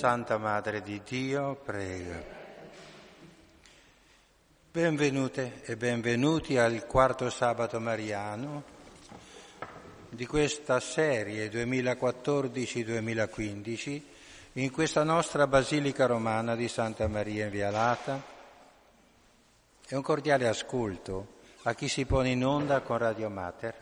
Santa Madre di Dio, prega. Benvenute e benvenuti al quarto sabato mariano di questa serie 2014-2015 in questa nostra Basilica Romana di Santa Maria in Via Lata e un cordiale ascolto a chi si pone in onda con Radio Mater.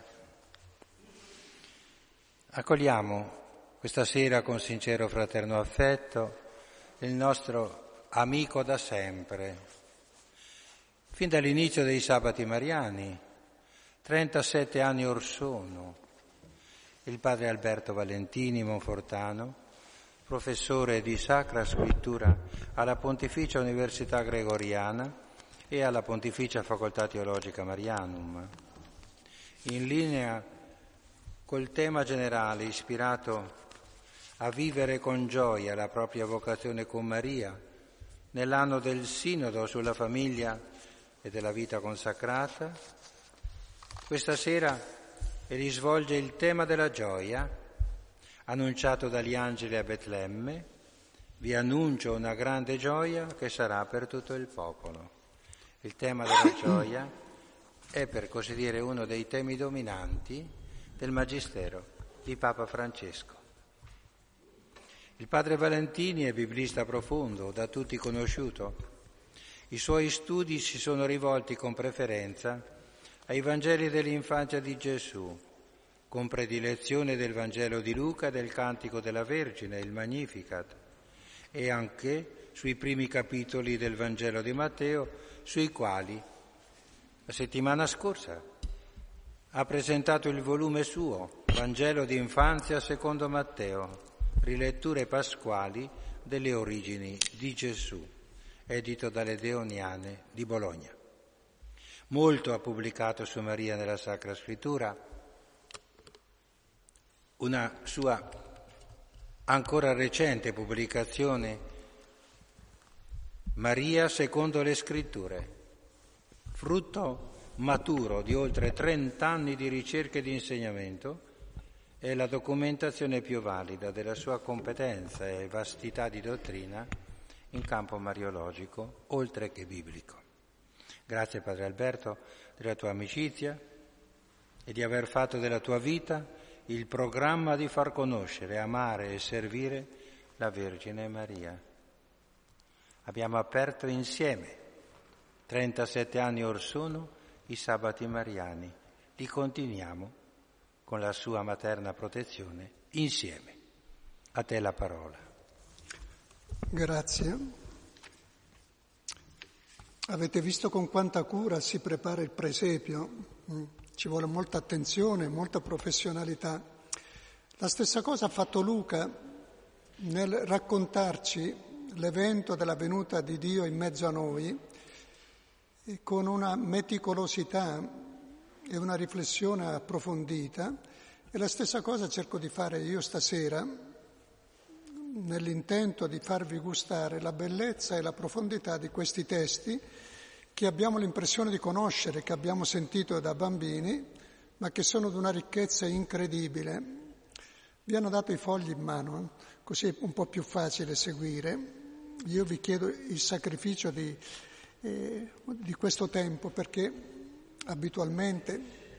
Accogliamo questa sera con sincero fraterno affetto il nostro amico da sempre, fin dall'inizio dei sabati mariani, 37 anni or sono, il padre Alberto Valentini Monfortano, professore di Sacra Scrittura alla Pontificia Università Gregoriana e alla Pontificia Facoltà Teologica Marianum. In linea col tema generale ispirato a vivere con gioia la propria vocazione con Maria, nell'anno del Sinodo sulla famiglia e della vita consacrata, questa sera risvolge il tema della gioia, annunciato dagli angeli a Betlemme: vi annuncio una grande gioia che sarà per tutto il popolo. Il tema della gioia è, per così dire, uno dei temi dominanti del Magistero di Papa Francesco. Il padre Valentini è biblista profondo, da tutti conosciuto. I suoi studi si sono rivolti con preferenza ai Vangeli dell'infanzia di Gesù, con predilezione del Vangelo di Luca e del Cantico della Vergine, il Magnificat, e anche sui primi capitoli del Vangelo di Matteo, sui quali la settimana scorsa ha presentato il volume suo, Vangelo di infanzia secondo Matteo, riletture pasquali delle origini di Gesù, edito dalle Deoniane di Bologna. Molto ha pubblicato su Maria nella Sacra Scrittura, una sua ancora recente pubblicazione, Maria secondo le Scritture, frutto maturo di oltre 30 anni di ricerca e di insegnamento, è la documentazione più valida della sua competenza e vastità di dottrina in campo mariologico, oltre che biblico. Grazie Padre Alberto della tua amicizia e di aver fatto della tua vita il programma di far conoscere, amare e servire la Vergine Maria. Abbiamo aperto insieme, 37 anni or sono, i sabati mariani. Li continuiamo con la sua materna protezione insieme. A te la parola. Grazie. Avete visto con quanta cura si prepara il presepio? Ci vuole molta attenzione, molta professionalità. La stessa cosa ha fatto Luca nel raccontarci l'evento della venuta di Dio in mezzo a noi, e con una meticolosità e una riflessione approfondita, e la stessa cosa cerco di fare io stasera nell'intento di farvi gustare la bellezza e la profondità di questi testi che abbiamo l'impressione di conoscere, che abbiamo sentito da bambini, ma che sono di una ricchezza incredibile. Vi hanno dato i fogli in mano, così è un po' più facile seguire. Io vi chiedo il sacrificio di questo tempo, perché abitualmente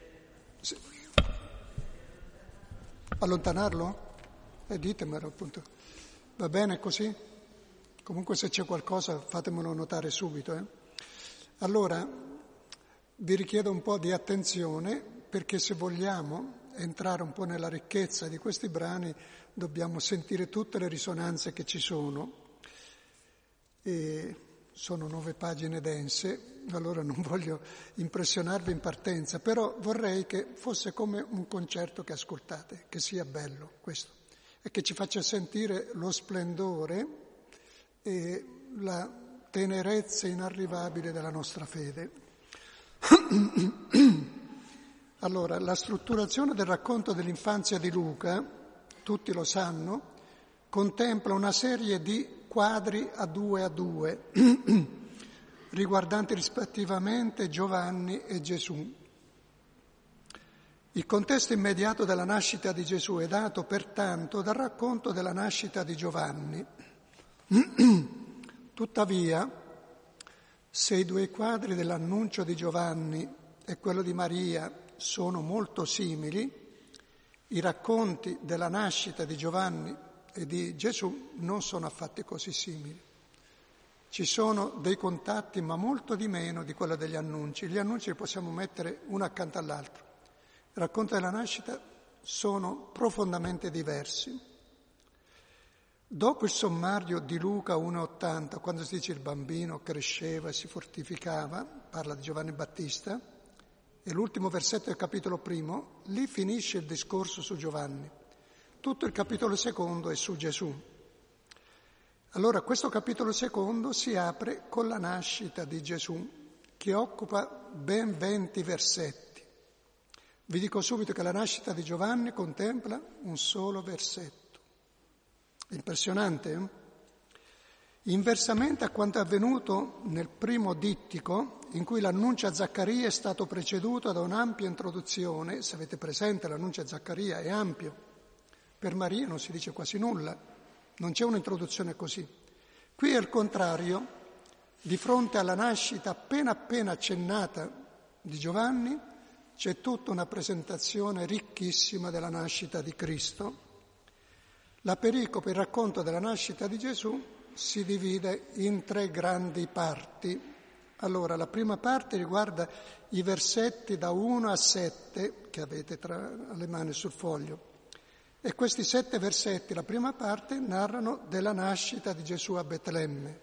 allontanarlo? Ditemelo appunto. Va bene così? Comunque se c'è qualcosa fatemelo notare subito. Allora vi richiedo un po' di attenzione, perché se vogliamo entrare un po' nella ricchezza di questi brani dobbiamo sentire tutte le risonanze che ci sono. E sono 9 pagine dense, allora non voglio impressionarvi in partenza, però vorrei che fosse come un concerto che ascoltate, che sia bello questo, e che ci faccia sentire lo splendore e la tenerezza inarrivabile della nostra fede. Allora, la strutturazione del racconto dell'infanzia di Luca, tutti lo sanno, contempla una serie di quadri a due, riguardanti rispettivamente Giovanni e Gesù. Il contesto immediato della nascita di Gesù è dato pertanto dal racconto della nascita di Giovanni. Tuttavia, se i due quadri dell'annuncio di Giovanni e quello di Maria sono molto simili, i racconti della nascita di Giovanni e di Gesù non sono affatto così simili. Ci sono dei contatti, ma molto di meno di quello degli annunci. Gli annunci li possiamo mettere uno accanto all'altro. Il racconto della nascita sono profondamente diversi. Dopo il sommario di Luca 1,80, quando si dice il bambino cresceva e si fortificava, parla di Giovanni Battista, e l'ultimo versetto del capitolo primo, lì finisce il discorso su Giovanni. Tutto il capitolo secondo è su Gesù. Allora questo capitolo secondo si apre con la nascita di Gesù, che occupa ben 20 versetti. Vi dico subito che la nascita di Giovanni contempla un solo versetto. Impressionante, eh? Inversamente a quanto è avvenuto nel primo dittico, in cui l'annuncio a Zaccaria è stato preceduto da un'ampia introduzione. Se avete presente, l'annuncio a Zaccaria è ampio. Per Maria non si dice quasi nulla, non c'è un'introduzione così. Qui è il contrario, di fronte alla nascita appena accennata di Giovanni, c'è tutta una presentazione ricchissima della nascita di Cristo. La pericope, il racconto della nascita di Gesù, si divide in 3 grandi parti. Allora, la prima parte riguarda i versetti da 1 a 7, che avete alle mani sul foglio. E questi 7 versetti, la prima parte, narrano della nascita di Gesù a Betlemme.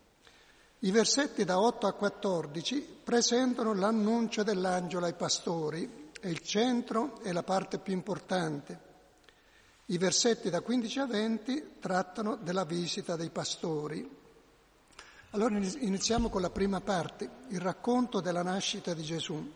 I versetti da 8 a 14 presentano l'annuncio dell'angelo ai pastori, è il centro e la parte più importante. I versetti da 15 a 20 trattano della visita dei pastori. Allora iniziamo con la prima parte, il racconto della nascita di Gesù.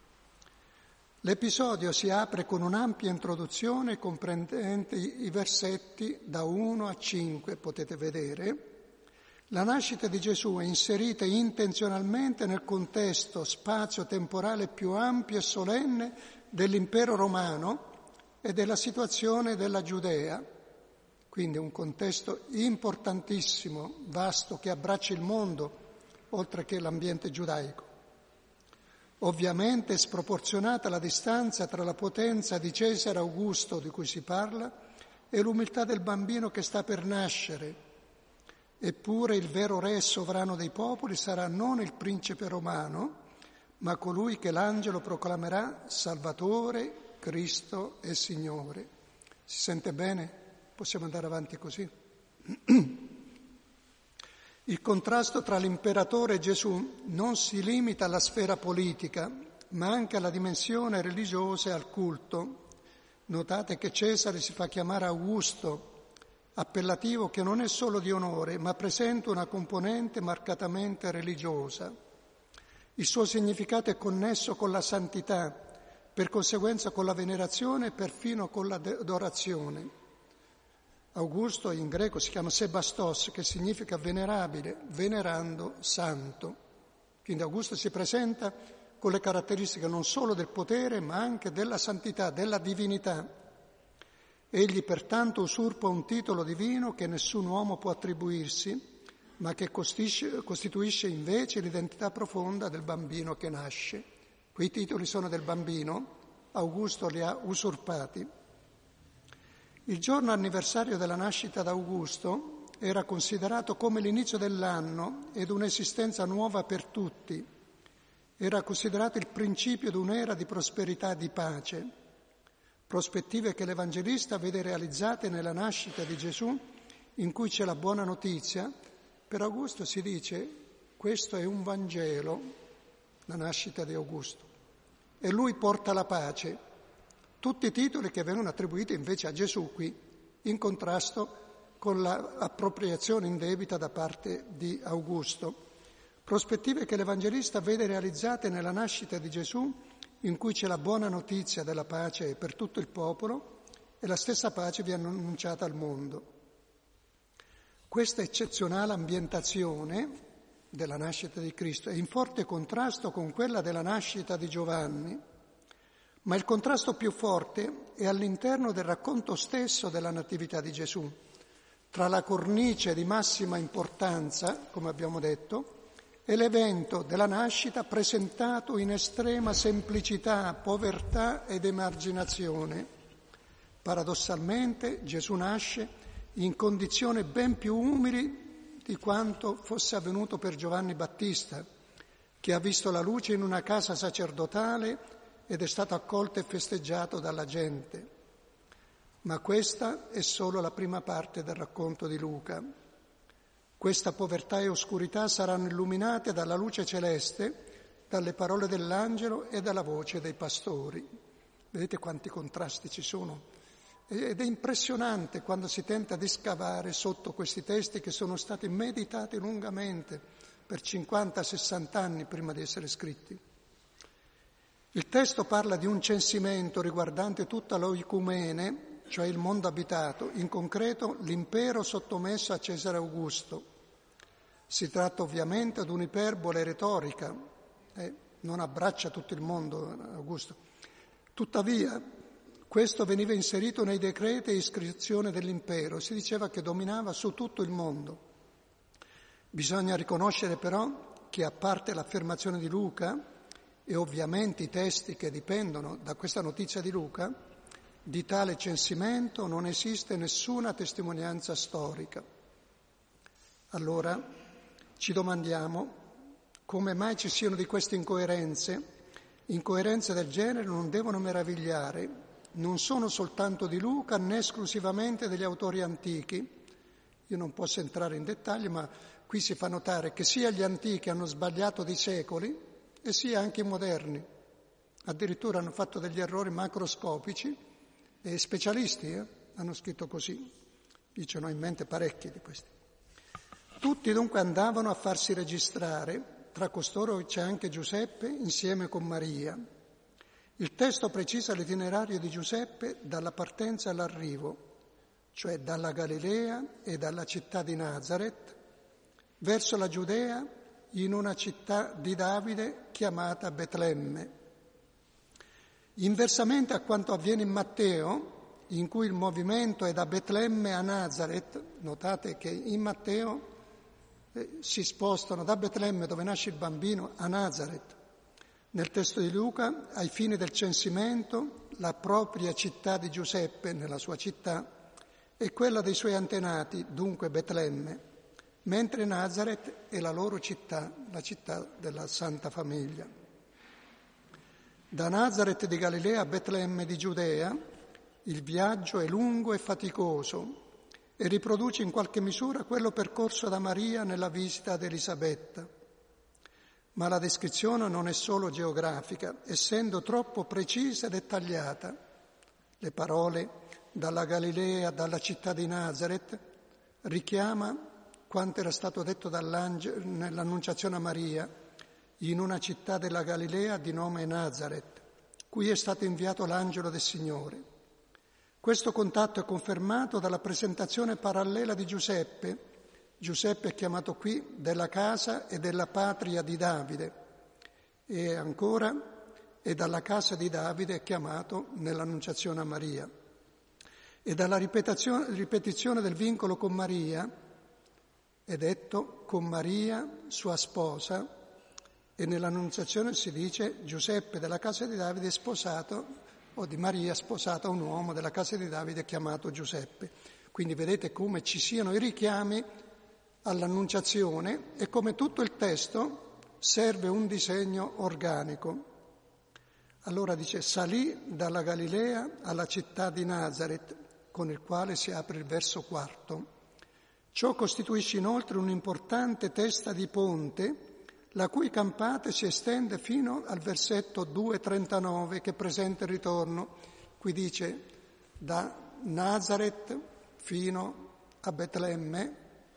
L'episodio si apre con un'ampia introduzione comprendente i versetti da 1 a 5, potete vedere. La nascita di Gesù è inserita intenzionalmente nel contesto spazio-temporale più ampio e solenne dell'impero romano e della situazione della Giudea, quindi un contesto importantissimo, vasto, che abbraccia il mondo, oltre che l'ambiente giudaico. Ovviamente è sproporzionata la distanza tra la potenza di Cesare Augusto, di cui si parla, e l'umiltà del bambino che sta per nascere. Eppure il vero re e sovrano dei popoli sarà non il principe romano, ma colui che l'angelo proclamerà Salvatore, Cristo e Signore. Si sente bene? Possiamo andare avanti così? Il contrasto tra l'imperatore e Gesù non si limita alla sfera politica, ma anche alla dimensione religiosa e al culto. Notate che Cesare si fa chiamare Augusto, appellativo che non è solo di onore, ma presenta una componente marcatamente religiosa. Il suo significato è connesso con la santità, per conseguenza con la venerazione e perfino con l'adorazione. Augusto in greco si chiama Sebastos, che significa venerabile, venerando santo. Quindi Augusto si presenta con le caratteristiche non solo del potere, ma anche della santità, della divinità. Egli pertanto usurpa un titolo divino che nessun uomo può attribuirsi, ma che costituisce invece l'identità profonda del bambino che nasce. Quei titoli sono del bambino, Augusto li ha usurpati. Il giorno anniversario della nascita d'Augusto era considerato come l'inizio dell'anno ed un'esistenza nuova per tutti. Era considerato il principio di un'era di prosperità e di pace, prospettive che l'Evangelista vede realizzate nella nascita di Gesù, in cui c'è la buona notizia. Per Augusto si dice, questo è un Vangelo, la nascita di Augusto, e lui porta la pace. Tutti i titoli che vengono attribuiti invece a Gesù qui, in contrasto con l'appropriazione indebita da parte di Augusto. Prospettive che l'Evangelista vede realizzate nella nascita di Gesù, in cui c'è la buona notizia della pace per tutto il popolo e la stessa pace viene annunciata al mondo. Questa eccezionale ambientazione della nascita di Cristo è in forte contrasto con quella della nascita di Giovanni, ma il contrasto più forte è all'interno del racconto stesso della Natività di Gesù. tra la cornice di massima importanza, come abbiamo detto, e l'evento della nascita presentato in estrema semplicità, povertà ed emarginazione. Paradossalmente Gesù nasce in condizioni ben più umili di quanto fosse avvenuto per Giovanni Battista, che ha visto la luce in una casa sacerdotale ed è stato accolto e festeggiato dalla gente. Ma questa è solo la prima parte del racconto di Luca. Questa povertà e oscurità saranno illuminate dalla luce celeste, dalle parole dell'angelo e dalla voce dei pastori. Vedete quanti contrasti ci sono? Ed è impressionante quando si tenta di scavare sotto questi testi che sono stati meditati lungamente per 50-60 anni prima di essere scritti. Il testo parla di un censimento riguardante tutta l'oicumene, cioè il mondo abitato, in concreto l'impero sottomesso a Cesare Augusto. Si tratta ovviamente di un'iperbole retorica, non abbraccia tutto il mondo Augusto. Tuttavia, questo veniva inserito nei decreti e iscrizione dell'impero, si diceva che dominava su tutto il mondo. Bisogna riconoscere però che, a parte l'affermazione di Luca e ovviamente i testi che dipendono da questa notizia di Luca, di tale censimento non esiste nessuna testimonianza storica. Allora ci domandiamo come mai ci siano di queste incoerenze. Incoerenze del genere non devono meravigliare, non sono soltanto di Luca né esclusivamente degli autori antichi. Io non posso entrare in dettagli, ma qui si fa notare che sia gli antichi hanno sbagliato di secoli e sia anche i moderni. Addirittura hanno fatto degli errori macroscopici e specialisti hanno scritto così. Io ce ne ho in mente parecchi di questi. Tutti dunque andavano a farsi registrare, tra costoro c'è anche Giuseppe insieme con Maria. Il testo precisa l'itinerario di Giuseppe dalla partenza all'arrivo, cioè dalla Galilea e dalla città di Nazaret, verso la Giudea in una città di Davide chiamata Betlemme. Inversamente a quanto avviene in Matteo, in cui il movimento è da Betlemme a Nazaret, notate che in Matteo si spostano da Betlemme, dove nasce il bambino, a Nazaret. Nel testo di Luca, ai fini del censimento, la propria città di Giuseppe, nella sua città, è quella dei suoi antenati, dunque Betlemme, mentre Nazaret è la loro città, la città della Santa Famiglia. Da Nazaret di Galilea a Betlemme di Giudea il viaggio è lungo e faticoso e riproduce in qualche misura quello percorso da Maria nella visita ad Elisabetta. Ma la descrizione non è solo geografica, essendo troppo precisa e dettagliata. Le parole dalla Galilea, dalla città di Nazaret, richiama quanto era stato detto dall'angelo nell'annunciazione a Maria, in una città della Galilea di nome Nazaret, cui è stato inviato l'angelo del Signore. Questo contatto è confermato dalla presentazione parallela di Giuseppe. Giuseppe è chiamato qui della casa e della patria di Davide e ancora è dalla casa di Davide è chiamato nell'annunciazione a Maria. E dalla ripetizione del vincolo con Maria è detto con Maria, sua sposa, e nell'annunciazione si dice Giuseppe della casa di Davide è sposato, o di Maria sposata a un uomo della casa di Davide chiamato Giuseppe. Quindi vedete come ci siano i richiami all'annunciazione e come tutto il testo serve un disegno organico. Allora dice, salì dalla Galilea alla città di Nazaret, con il quale si apre il verso 4. Ciò costituisce inoltre un'importante testa di ponte, la cui campata si estende fino al versetto 2,39 che presenta il ritorno. Qui dice da Nazaret fino a Betlemme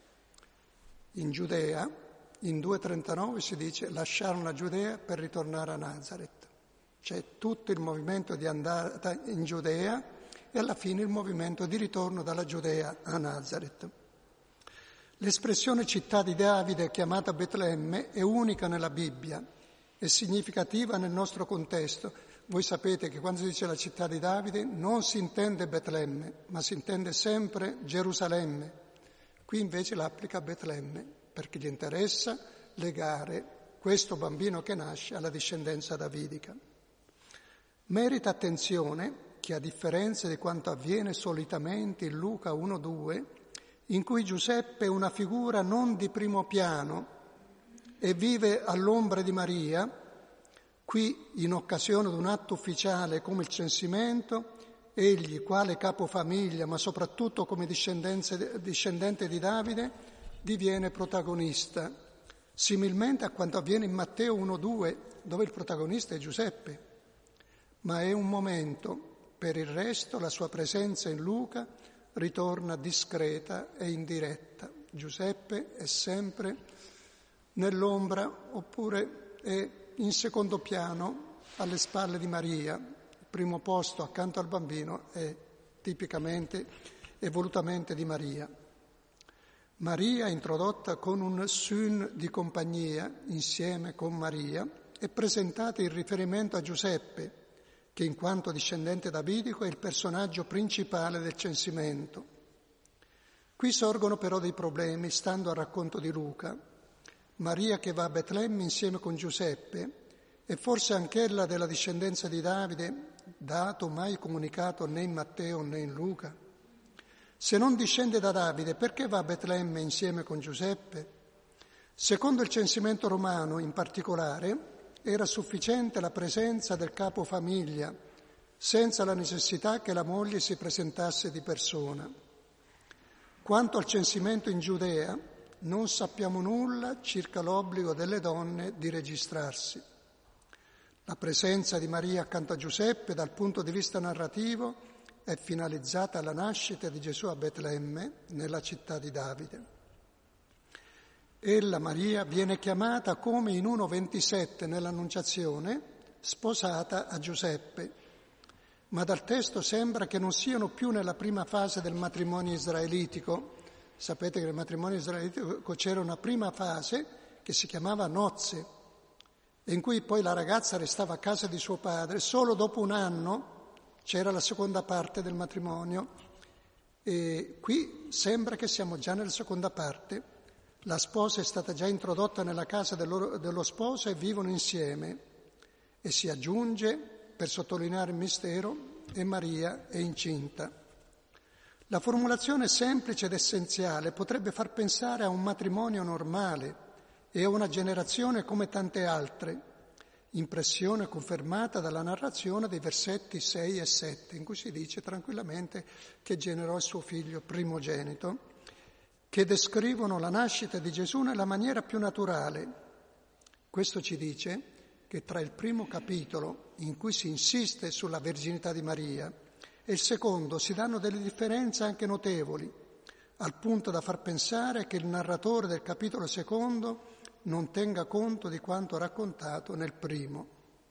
in Giudea, in 2,39 si dice lasciarono la Giudea per ritornare a Nazaret. C'è tutto il movimento di andata in Giudea e alla fine il movimento di ritorno dalla Giudea a Nazaret. L'espressione città di Davide chiamata Betlemme è unica nella Bibbia, è significativa nel nostro contesto. Voi sapete che quando si dice la città di Davide non si intende Betlemme, ma si intende sempre Gerusalemme, Qui invece l'applica a Betlemme, perché gli interessa legare questo bambino che nasce alla discendenza davidica. Merita attenzione che, a differenza di quanto avviene solitamente in Luca 1-2, in cui Giuseppe è una figura non di primo piano e vive all'ombra di Maria, qui, in occasione di un atto ufficiale come il censimento, egli, quale capofamiglia, ma soprattutto come discendente di Davide, diviene protagonista, similmente a quanto avviene in Matteo 1-2, dove il protagonista è Giuseppe. Ma è un momento. Per il resto la sua presenza in Luca ritorna discreta e indiretta. Giuseppe è sempre nell'ombra oppure è in secondo piano alle spalle di Maria. Il primo posto accanto al bambino è tipicamente e volutamente di Maria. Maria, introdotta con un sun di compagnia insieme con Maria, è presentata in riferimento a Giuseppe, che in quanto discendente davidico è il personaggio principale del censimento. Qui sorgono però dei problemi, stando al racconto di Luca. Maria che va a Betlemme insieme con Giuseppe, è forse anch'ella della discendenza di Davide, dato mai comunicato né in Matteo né in Luca? Se non discende da Davide, perché va a Betlemme insieme con Giuseppe? Secondo il censimento romano, in particolare, era sufficiente la presenza del capofamiglia, senza la necessità che la moglie si presentasse di persona. Quanto al censimento in Giudea, non sappiamo nulla circa l'obbligo delle donne di registrarsi. La presenza di Maria accanto a Giuseppe, dal punto di vista narrativo, è finalizzata alla nascita di Gesù a Betlemme, nella città di Davide. Ella, Maria, viene chiamata come in 1:27 nell'Annunciazione, sposata a Giuseppe, ma dal testo sembra che non siano più nella prima fase del matrimonio israelitico. Sapete che nel matrimonio israelitico c'era una prima fase che si chiamava nozze, in cui poi la ragazza restava a casa di suo padre. Solo dopo un anno c'era la seconda parte del matrimonio e qui sembra che siamo già nella seconda parte. La sposa è stata già introdotta nella casa dello sposo e vivono insieme. E si aggiunge, per sottolineare il mistero, e Maria è incinta. La formulazione semplice ed essenziale potrebbe far pensare a un matrimonio normale e a una generazione come tante altre, impressione confermata dalla narrazione dei versetti 6 e 7, in cui si dice tranquillamente che generò il suo figlio primogenito, che descrivono la nascita di Gesù nella maniera più naturale. Questo ci dice che tra il primo capitolo, in cui si insiste sulla verginità di Maria, e il secondo si danno delle differenze anche notevoli, al punto da far pensare che il narratore del capitolo secondo non tenga conto di quanto raccontato nel primo.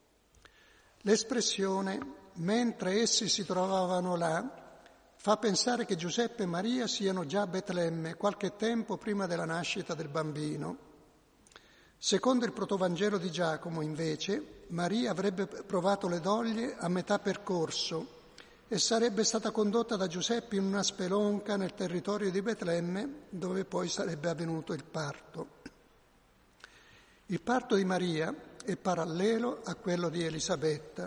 L'espressione «mentre essi si trovavano là» fa pensare che Giuseppe e Maria siano già a Betlemme qualche tempo prima della nascita del bambino. Secondo il protovangelo di Giacomo, invece, Maria avrebbe provato le doglie a metà percorso e sarebbe stata condotta da Giuseppe in una spelonca nel territorio di Betlemme, dove poi sarebbe avvenuto il parto. Il parto di Maria è parallelo a quello di Elisabetta.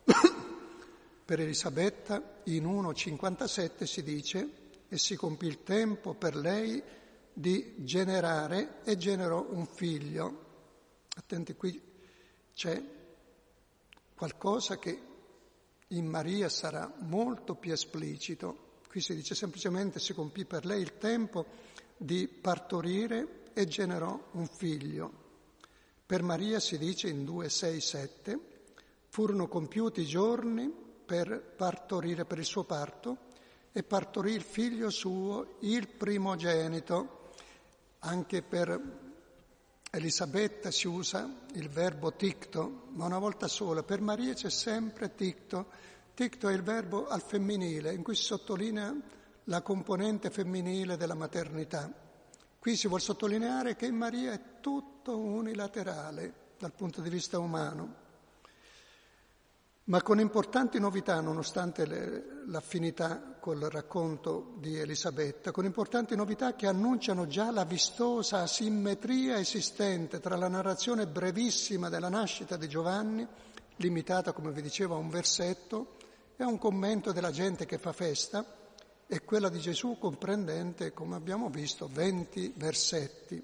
Per Elisabetta in 1:57 si dice «E si compì il tempo per lei di generare e generò un figlio». Attenti, qui c'è qualcosa che in Maria sarà molto più esplicito. Qui si dice semplicemente si compì per lei il tempo di partorire e generò un figlio. Per Maria si dice in 2:6-7 furono compiuti i giorni per partorire, per il suo parto, e partorì il figlio suo, il primogenito. Anche per Elisabetta si usa il verbo ticto, ma una volta sola. Per Maria c'è sempre ticto. Ticto è il verbo al femminile, in cui si sottolinea la componente femminile della maternità. Qui si vuol sottolineare che in Maria è tutto unilaterale dal punto di vista umano. ma con importanti novità, nonostante l'affinità col racconto di Elisabetta, con importanti novità che annunciano già la vistosa asimmetria esistente tra la narrazione brevissima della nascita di Giovanni, limitata, come vi dicevo, a un versetto, e a un commento della gente che fa festa, e quella di Gesù comprendente, come abbiamo visto, 20 versetti.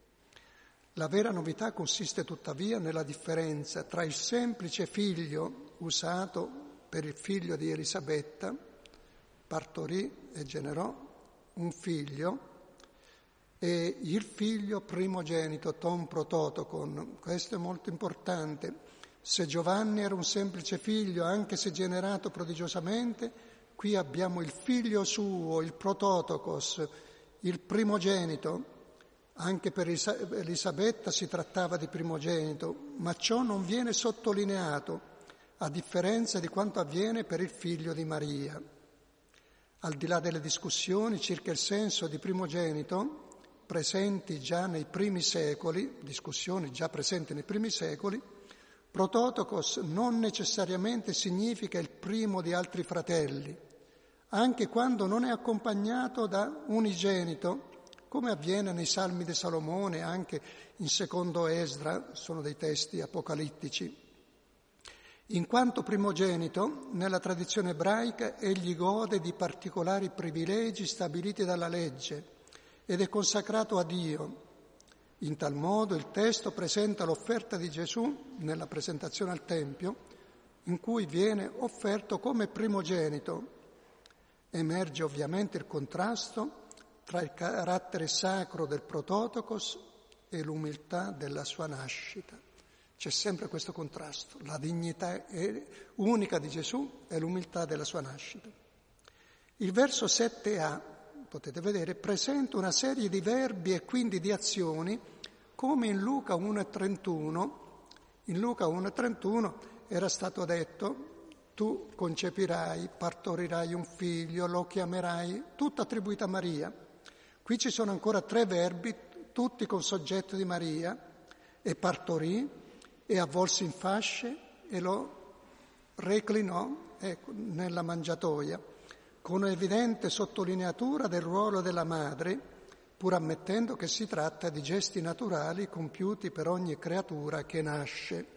La vera novità consiste tuttavia nella differenza tra il semplice figlio usato per il figlio di Elisabetta, partorì e generò un figlio, e il figlio primogenito, ton prototokon. Questo è molto importante. Se Giovanni era un semplice figlio, anche se generato prodigiosamente, qui abbiamo il figlio suo, il prototokos, il primogenito. Anche per Elisabetta si trattava di primogenito, ma ciò non viene sottolineato, a differenza di quanto avviene per il figlio di Maria. Al di là delle discussioni circa il senso di primogenito, presenti già nei primi secoli, discussioni già presenti nei primi secoli, prototokos non necessariamente significa il primo di altri fratelli, anche quando non è accompagnato da unigenito, come avviene nei Salmi di Salomone, anche in secondo Esdra, sono dei testi apocalittici. In quanto primogenito, nella tradizione ebraica egli gode di particolari privilegi stabiliti dalla legge ed è consacrato a Dio. In tal modo il testo presenta l'offerta di Gesù nella presentazione al Tempio, in cui viene offerto come primogenito. Emerge ovviamente il contrasto tra il carattere sacro del prototokos e l'umiltà della sua nascita. C'è sempre questo contrasto, la dignità unica di Gesù e l'umiltà della sua nascita. Il verso 7a, potete vedere, presenta una serie di verbi e quindi di azioni, come in Luca 1,31. In Luca 1,31 era stato detto: tu concepirai, partorirai un figlio, lo chiamerai, tutto attribuito a Maria. Qui ci sono ancora 3 verbi, tutti con soggetto di Maria: e partorì, e avvolse in fasce, e lo reclinò nella mangiatoia, con evidente sottolineatura del ruolo della madre, pur ammettendo che si tratta di gesti naturali compiuti per ogni creatura che nasce.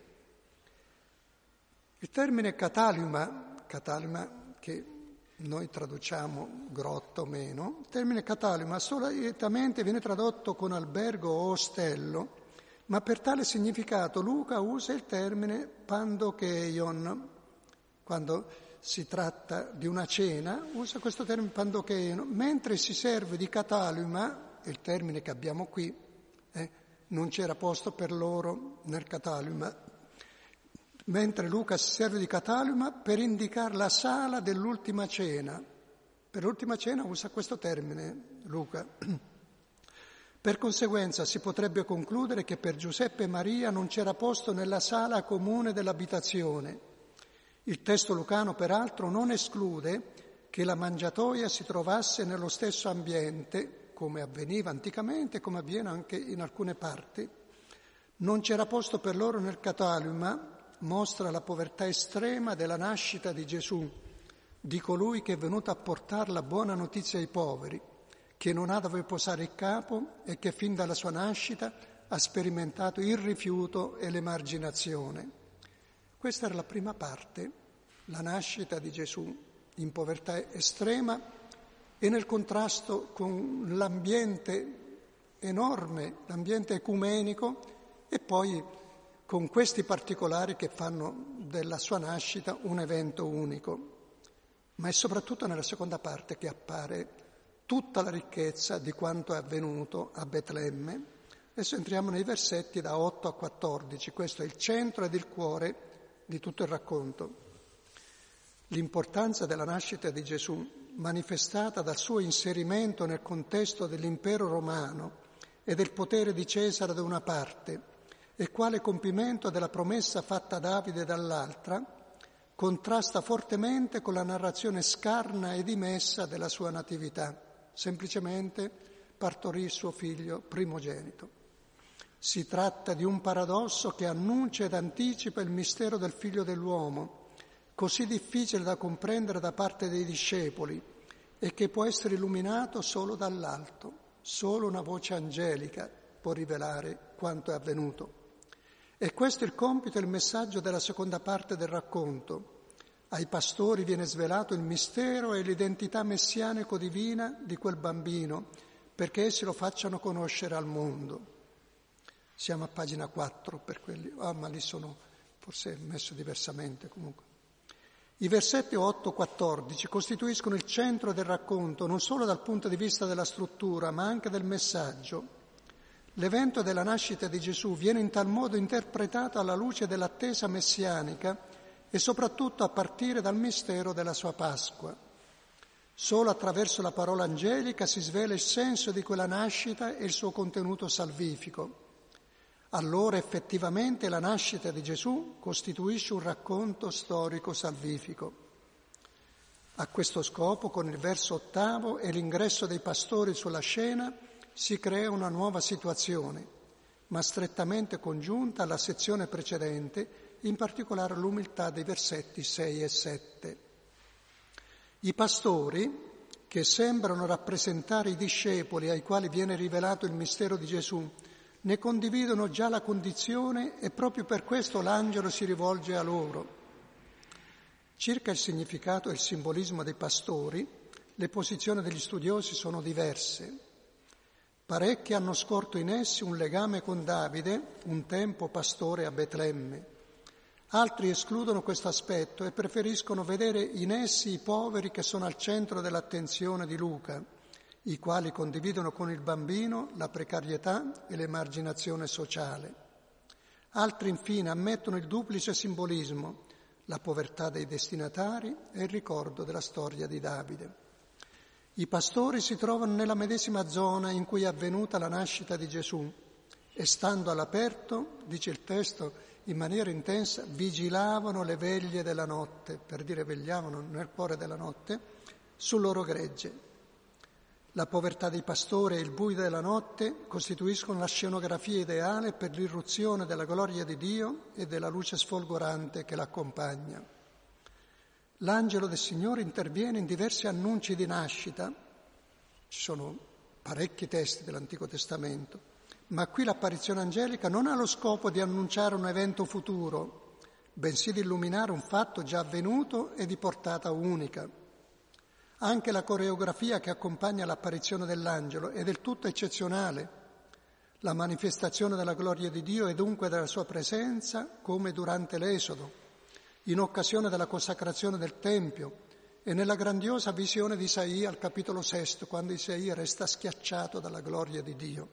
Il termine catalima che noi traduciamo grotta o meno, il termine catalima solitamente viene tradotto con albergo o ostello, ma per tale significato Luca usa il termine pandokeion. Quando si tratta di una cena usa questo termine pandokeion, mentre si serve di catalima, il termine che abbiamo qui, non c'era posto per loro nel catalima, mentre Luca si serve di catalima per indicare la sala dell'ultima cena. Per l'ultima cena usa questo termine Luca. Per conseguenza si potrebbe concludere che per Giuseppe e Maria non c'era posto nella sala comune dell'abitazione. Il testo lucano, peraltro, non esclude che la mangiatoia si trovasse nello stesso ambiente, come avveniva anticamente, come avviene anche in alcune parti. Non c'era posto per loro nel catalima, mostra la povertà estrema della nascita di Gesù, di colui che è venuto a portare la buona notizia ai poveri, che non ha dove posare il capo e che fin dalla sua nascita ha sperimentato il rifiuto e l'emarginazione. Questa era la prima parte, la nascita di Gesù in povertà estrema e nel contrasto con l'ambiente enorme, l'ambiente ecumenico, e poi con questi particolari che fanno della sua nascita un evento unico. Ma è soprattutto nella seconda parte che appare tutta la ricchezza di quanto è avvenuto a Betlemme. Adesso entriamo nei versetti da 8 a 14, questo è il centro ed il cuore di tutto il racconto. L'importanza della nascita di Gesù, manifestata dal suo inserimento nel contesto dell'impero romano e del potere di Cesare da una parte, e quale compimento della promessa fatta a Davide dall'altra, contrasta fortemente con la narrazione scarna e dimessa della sua natività. Semplicemente partorì il suo figlio primogenito. Si tratta di un paradosso che annuncia ed anticipa il mistero del figlio dell'uomo, così difficile da comprendere da parte dei discepoli e che può essere illuminato solo dall'alto. Solo una voce angelica può rivelare quanto è avvenuto. E questo è il compito e il messaggio della seconda parte del racconto. Ai pastori viene svelato il mistero e l'identità messianico-divina di quel bambino, perché essi lo facciano conoscere al mondo. Siamo a pagina 4 per quelli. Ma lì sono forse messo diversamente comunque. I versetti 8-14 costituiscono il centro del racconto, non solo dal punto di vista della struttura, ma anche del messaggio. L'evento della nascita di Gesù viene in tal modo interpretato alla luce dell'attesa messianica e soprattutto a partire dal mistero della sua Pasqua. Solo attraverso la parola angelica si svela il senso di quella nascita e il suo contenuto salvifico. Allora effettivamente la nascita di Gesù costituisce un racconto storico salvifico. A questo scopo, con il verso 8 e l'ingresso dei pastori sulla scena, si crea una nuova situazione, ma strettamente congiunta alla sezione precedente, in particolare l'umiltà dei versetti 6 e 7. I pastori, che sembrano rappresentare i discepoli ai quali viene rivelato il mistero di Gesù, ne condividono già la condizione e proprio per questo l'angelo si rivolge a loro. Circa il significato e il simbolismo dei pastori, le posizioni degli studiosi sono diverse. Parecchi hanno scorto in essi un legame con Davide, un tempo pastore a Betlemme. Altri escludono questo aspetto e preferiscono vedere in essi i poveri che sono al centro dell'attenzione di Luca, i quali condividono con il bambino la precarietà e l'emarginazione sociale. Altri infine ammettono il duplice simbolismo, la povertà dei destinatari e il ricordo della storia di Davide. I pastori si trovano nella medesima zona in cui è avvenuta la nascita di Gesù e stando all'aperto, dice il testo in maniera intensa, vigilavano le veglie della notte, per dire vegliavano nel cuore della notte, sul loro gregge. La povertà dei pastori e il buio della notte costituiscono la scenografia ideale per l'irruzione della gloria di Dio e della luce sfolgorante che l'accompagna. L'angelo del Signore interviene in diversi annunci di nascita, ci sono parecchi testi dell'Antico Testamento, ma qui l'apparizione angelica non ha lo scopo di annunciare un evento futuro, bensì di illuminare un fatto già avvenuto e di portata unica. Anche la coreografia che accompagna l'apparizione dell'angelo è del tutto eccezionale. La manifestazione della gloria di Dio e dunque della sua presenza, come durante l'Esodo, in occasione della consacrazione del Tempio e nella grandiosa visione di Isaia al capitolo 6, quando Isaia resta schiacciato dalla gloria di Dio.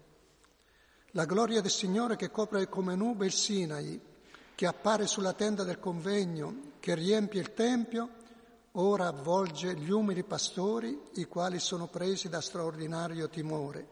La gloria del Signore che copre come nube il Sinai, che appare sulla tenda del convegno, che riempie il Tempio, ora avvolge gli umili pastori, i quali sono presi da straordinario timore.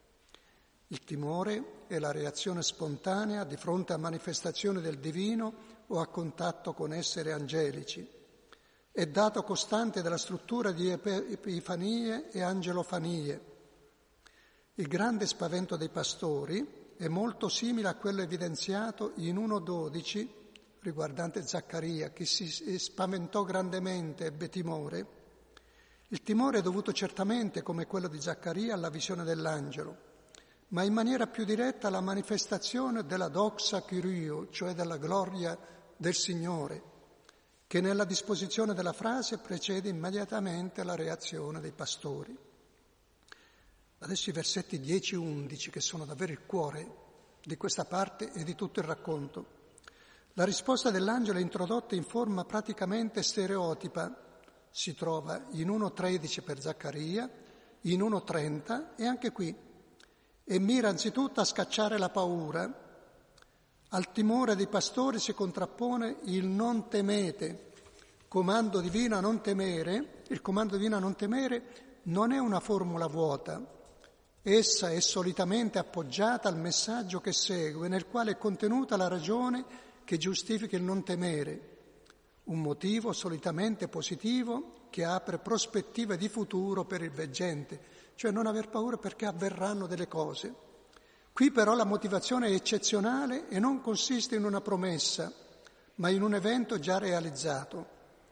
Il timore è la reazione spontanea di fronte a manifestazioni del divino o a contatto con esseri angelici. È dato costante dalla struttura di epifanie e angelofanie. Il grande spavento dei pastori è molto simile a quello evidenziato in 1,12 riguardante Zaccaria, che si spaventò grandemente, ebbe timore. Il timore è dovuto certamente, come quello di Zaccaria, alla visione dell'angelo, ma in maniera più diretta alla manifestazione della doxa Kyrio, cioè della gloria del Signore, che nella disposizione della frase precede immediatamente la reazione dei pastori. Adesso i versetti 10-11, che sono davvero il cuore di questa parte e di tutto il racconto. La risposta dell'angelo è introdotta in forma praticamente stereotipa. Si trova in 1,13 per Zaccaria, in 1,30 e anche qui. E mira anzitutto a scacciare la paura. Al timore dei pastori si contrappone il non temete. Comando divino a non temere. Il comando divino a non temere non è una formula vuota. Essa è solitamente appoggiata al messaggio che segue, nel quale è contenuta la ragione che giustifica il non temere, un motivo solitamente positivo che apre prospettive di futuro per il veggente, cioè non aver paura perché avverranno delle cose. Qui però la motivazione è eccezionale e non consiste in una promessa, ma in un evento già realizzato.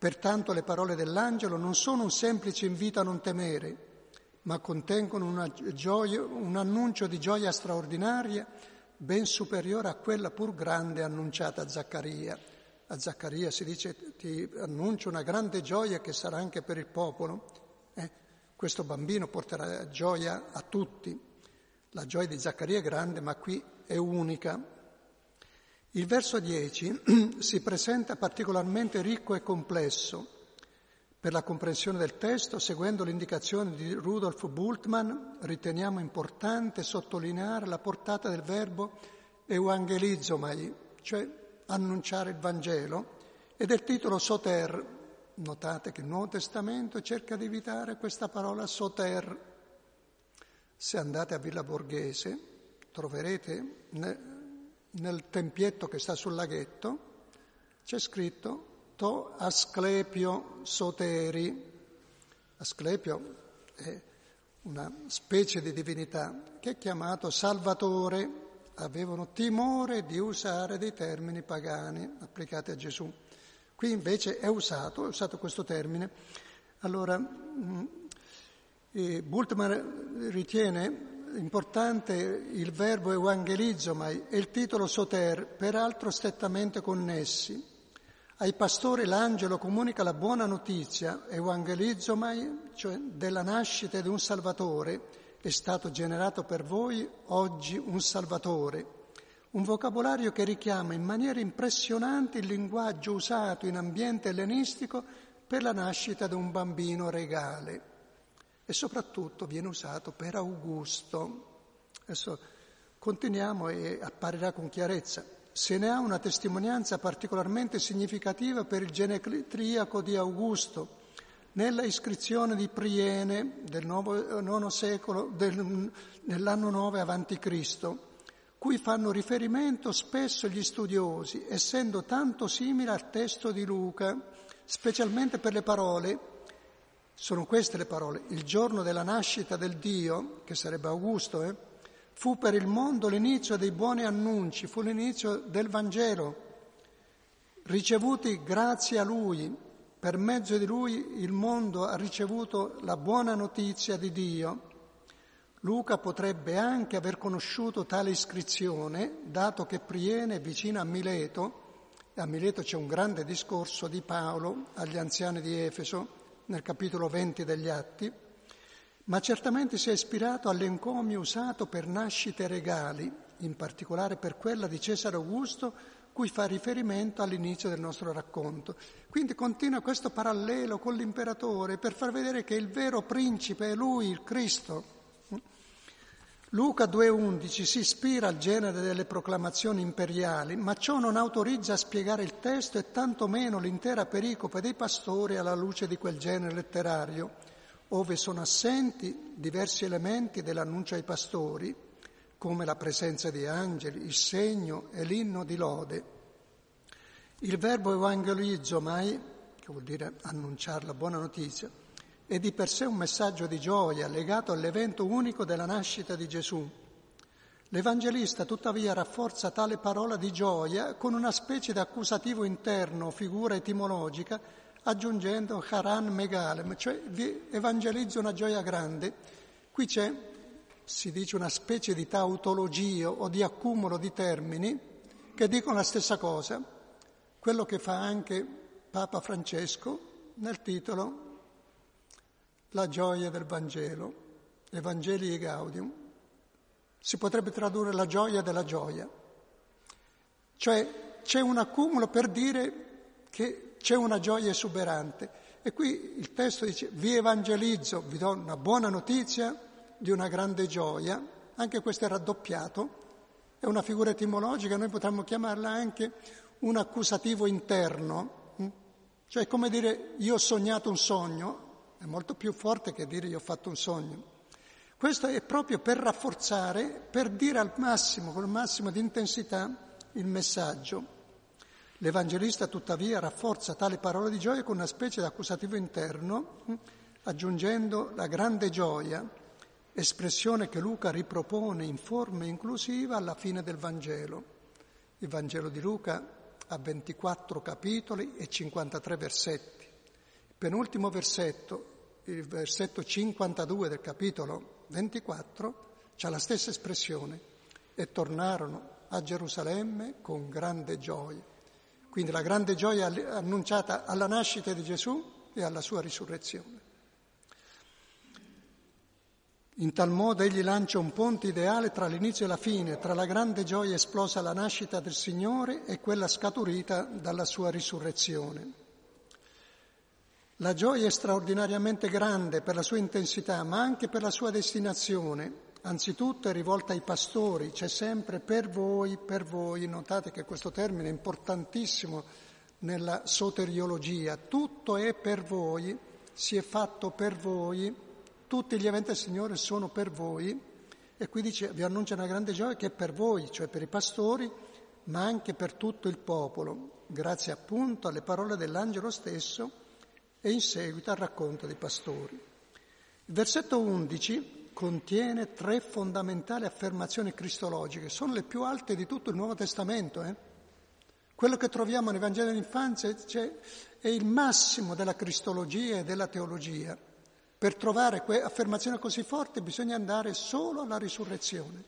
Pertanto le parole dell'angelo non sono un semplice invito a non temere, ma contengono un annuncio di gioia straordinaria, ben superiore a quella pur grande annunciata a Zaccaria. A Zaccaria si dice: ti annuncio una grande gioia che sarà anche per il popolo. Questo bambino porterà gioia a tutti. La gioia di Zaccaria è grande, ma qui è unica. Il verso 10 si presenta particolarmente ricco e complesso. Per la comprensione del testo, seguendo l'indicazione di Rudolf Bultmann, riteniamo importante sottolineare la portata del verbo euangelizomai, cioè annunciare il Vangelo, e del titolo soter. Notate che il Nuovo Testamento cerca di evitare questa parola soter. Se andate a Villa Borghese troverete nel tempietto che sta sul laghetto, c'è scritto to Asclepio soteri. Asclepio è una specie di divinità che è chiamato Salvatore. Avevano timore di usare dei termini pagani applicati a Gesù. Qui invece è usato questo termine. Allora, Bultmann ritiene importante il verbo euangelizomai e il titolo soter, peraltro strettamente connessi. Ai pastori l'angelo comunica la buona notizia, euangelizomai, cioè della nascita di un Salvatore. È stato generato per voi oggi un Salvatore. Un vocabolario che richiama in maniera impressionante il linguaggio usato in ambiente ellenistico per la nascita di un bambino regale. E soprattutto viene usato per Augusto. Adesso continuiamo e apparirà con chiarezza. Se ne ha una testimonianza particolarmente significativa per il genetriaco di Augusto, nella iscrizione di Priene del IX secolo, nell'anno 9 a.C., cui fanno riferimento spesso gli studiosi, essendo tanto simile al testo di Luca, specialmente per le parole. Sono queste le parole: il giorno della nascita del Dio, che sarebbe Augusto, fu per il mondo l'inizio dei buoni annunci, fu l'inizio del Vangelo, ricevuti grazie a Lui. Per mezzo di Lui il mondo ha ricevuto la buona notizia di Dio. Luca potrebbe anche aver conosciuto tale iscrizione, dato che Priene è vicino a Mileto, e a Mileto c'è un grande discorso di Paolo agli anziani di Efeso, nel capitolo 20 degli Atti, ma certamente si è ispirato all'encomio usato per nascite regali, in particolare per quella di Cesare Augusto, cui fa riferimento all'inizio del nostro racconto. Quindi continua questo parallelo con l'imperatore per far vedere che il vero principe è lui, il Cristo. Luca 2,11 si ispira al genere delle proclamazioni imperiali, ma ciò non autorizza a spiegare il testo e tantomeno l'intera pericope dei pastori alla luce di quel genere letterario, ove sono assenti diversi elementi dell'annuncio ai pastori, come la presenza di angeli, il segno e l'inno di lode. Il verbo evangelizomai, che vuol dire annunciare la buona notizia, è di per sé un messaggio di gioia legato all'evento unico della nascita di Gesù. L'Evangelista tuttavia rafforza tale parola di gioia con una specie di accusativo interno, figura etimologica, aggiungendo Haran Megalem, cioè vi evangelizza una gioia grande. Qui c'è, si dice, una specie di tautologio o di accumulo di termini che dicono la stessa cosa, quello che fa anche Papa Francesco nel titolo La gioia del Vangelo, Evangelii Gaudium. Si potrebbe tradurre la gioia della gioia. Cioè c'è un accumulo per dire che c'è una gioia esuberante. E qui il testo dice: vi evangelizzo, vi do una buona notizia di una grande gioia. Anche questo è raddoppiato, è una figura etimologica, noi potremmo chiamarla anche un accusativo interno. Cioè come dire io ho sognato un sogno, è molto più forte che dire io ho fatto un sogno. Questo è proprio per rafforzare, per dire al massimo, con il massimo di intensità, il messaggio. L'Evangelista tuttavia rafforza tale parola di gioia con una specie di accusativo interno, aggiungendo la grande gioia, espressione che Luca ripropone in forma inclusiva alla fine del Vangelo. Il Vangelo di Luca ha 24 capitoli e 53 versetti. penultimo versetto, il versetto 52 del capitolo 24, c'ha la stessa espressione: e tornarono a Gerusalemme con grande gioia. Quindi la grande gioia annunciata alla nascita di Gesù e alla sua risurrezione. In tal modo egli lancia un ponte ideale tra l'inizio e la fine, tra la grande gioia esplosa alla nascita del Signore e quella scaturita dalla sua risurrezione. La gioia è straordinariamente grande per la sua intensità, ma anche per la sua destinazione. Anzitutto è rivolta ai pastori, c'è sempre per voi, notate che questo termine è importantissimo nella soteriologia, tutto è per voi, si è fatto per voi, tutti gli eventi del Signore sono per voi, e qui dice: vi annuncia una grande gioia che è per voi, cioè per i pastori, ma anche per tutto il popolo, grazie appunto alle parole dell'angelo stesso e in seguito al racconto dei pastori. Il versetto 11 contiene 3 fondamentali affermazioni cristologiche, sono le più alte di tutto il Nuovo Testamento. Quello che troviamo nel Vangelo dell'infanzia è il massimo della cristologia e della teologia. Per trovare affermazioni così forti bisogna andare solo alla risurrezione.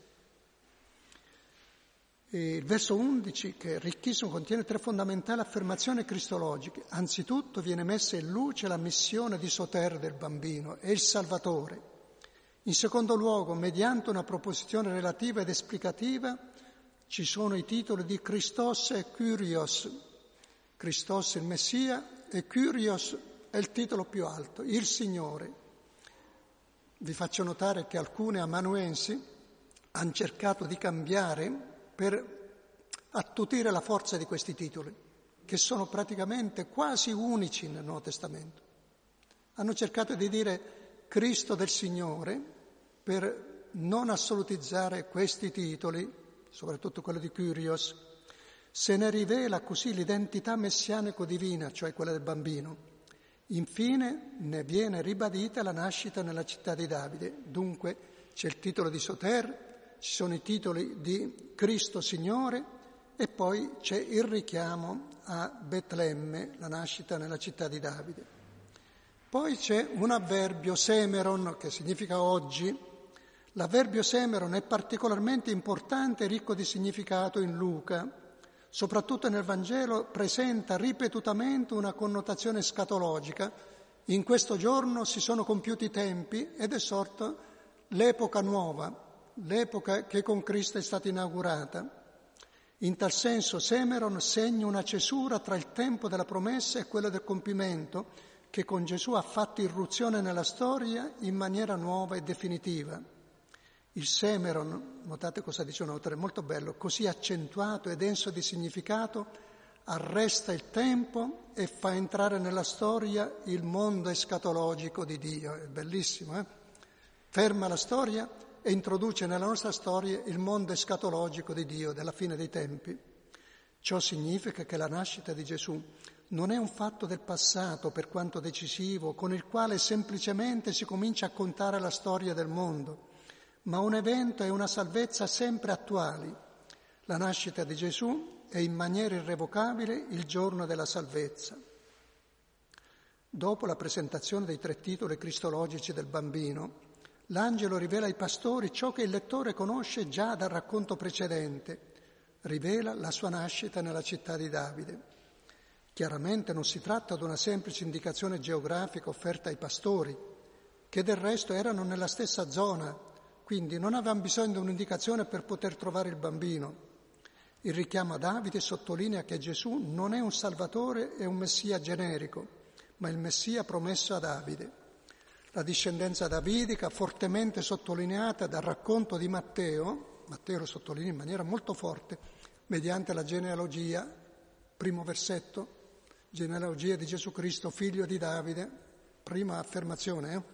E il verso 11, che è ricchissimo, contiene 3 fondamentali affermazioni cristologiche. Anzitutto viene messa in luce la missione di Soter del bambino, è il Salvatore. In secondo luogo, mediante una proposizione relativa ed esplicativa, ci sono i titoli di Christos e Kyrios. Christos il Messia e Kyrios è il titolo più alto, il Signore. Vi faccio notare che alcune amanuensi hanno cercato di cambiare per attutire la forza di questi titoli, che sono praticamente quasi unici nel Nuovo Testamento. Hanno cercato di dire Cristo del Signore per non assolutizzare questi titoli, soprattutto quello di Kyrios. Se ne rivela così l'identità messianico-divina, cioè quella del bambino. Infine ne viene ribadita la nascita nella città di Davide. Dunque c'è il titolo di Soter, ci sono i titoli di Cristo Signore e poi c'è il richiamo a Betlemme, la nascita nella città di Davide. Poi c'è un avverbio, semeron, che significa oggi. L'avverbio semeron è particolarmente importante e ricco di significato in Luca. Soprattutto nel Vangelo presenta ripetutamente una connotazione escatologica. In questo giorno si sono compiuti i tempi ed è sorta l'epoca nuova, l'epoca che con Cristo è stata inaugurata. In tal senso semeron segna una cesura tra il tempo della promessa e quello del compimento, che con Gesù ha fatto irruzione nella storia in maniera nuova e definitiva. Il semeron, notate cosa dice un autore molto bello, così accentuato e denso di significato, arresta il tempo e fa entrare nella storia il mondo escatologico di Dio. È bellissimo, Ferma la storia e introduce nella nostra storia il mondo escatologico di Dio, della fine dei tempi. Ciò significa che la nascita di Gesù non è un fatto del passato, per quanto decisivo, con il quale semplicemente si comincia a contare la storia del mondo, ma un evento e una salvezza sempre attuali. La nascita di Gesù è in maniera irrevocabile il giorno della salvezza. Dopo la presentazione dei 3 titoli cristologici del bambino, l'angelo rivela ai pastori ciò che il lettore conosce già dal racconto precedente, rivela la sua nascita nella città di Davide. Chiaramente non si tratta di una semplice indicazione geografica offerta ai pastori, che del resto erano nella stessa zona, quindi non avevano bisogno di un'indicazione per poter trovare il bambino. Il richiamo a Davide sottolinea che Gesù non è un Salvatore e un Messia generico, ma il Messia promesso a Davide. La discendenza davidica, fortemente sottolineata dal racconto di Matteo lo sottolinea in maniera molto forte, mediante la genealogia, primo versetto, genealogia di Gesù Cristo, figlio di Davide, prima affermazione,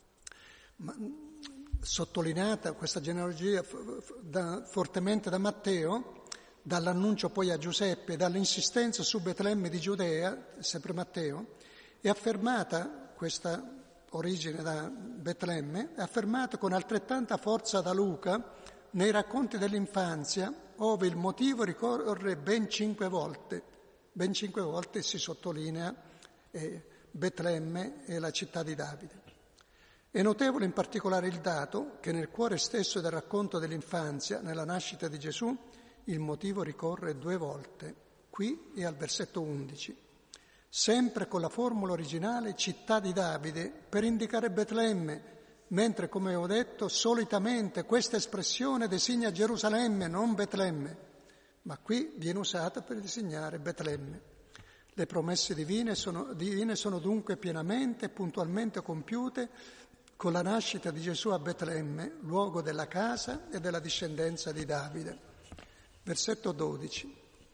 sottolineata questa genealogia fortemente da Matteo, dall'annuncio poi a Giuseppe, dall'insistenza su Betlemme di Giudea, sempre Matteo, è affermata questa origine da Betlemme, è affermata con altrettanta forza da Luca nei racconti dell'infanzia, ove il motivo ricorre ben 5 volte. Ben 5 volte si sottolinea Betlemme e la città di Davide. È notevole in particolare il dato che nel cuore stesso del racconto dell'infanzia, nella nascita di Gesù, il motivo ricorre 2 volte, qui e al versetto 11, sempre con la formula originale città di Davide per indicare Betlemme, mentre, come ho detto, solitamente questa espressione designa Gerusalemme, non Betlemme, ma qui viene usata per designare Betlemme. Le promesse divine sono dunque pienamente e puntualmente compiute con la nascita di Gesù a Betlemme, luogo della casa e della discendenza di Davide. Versetto 12.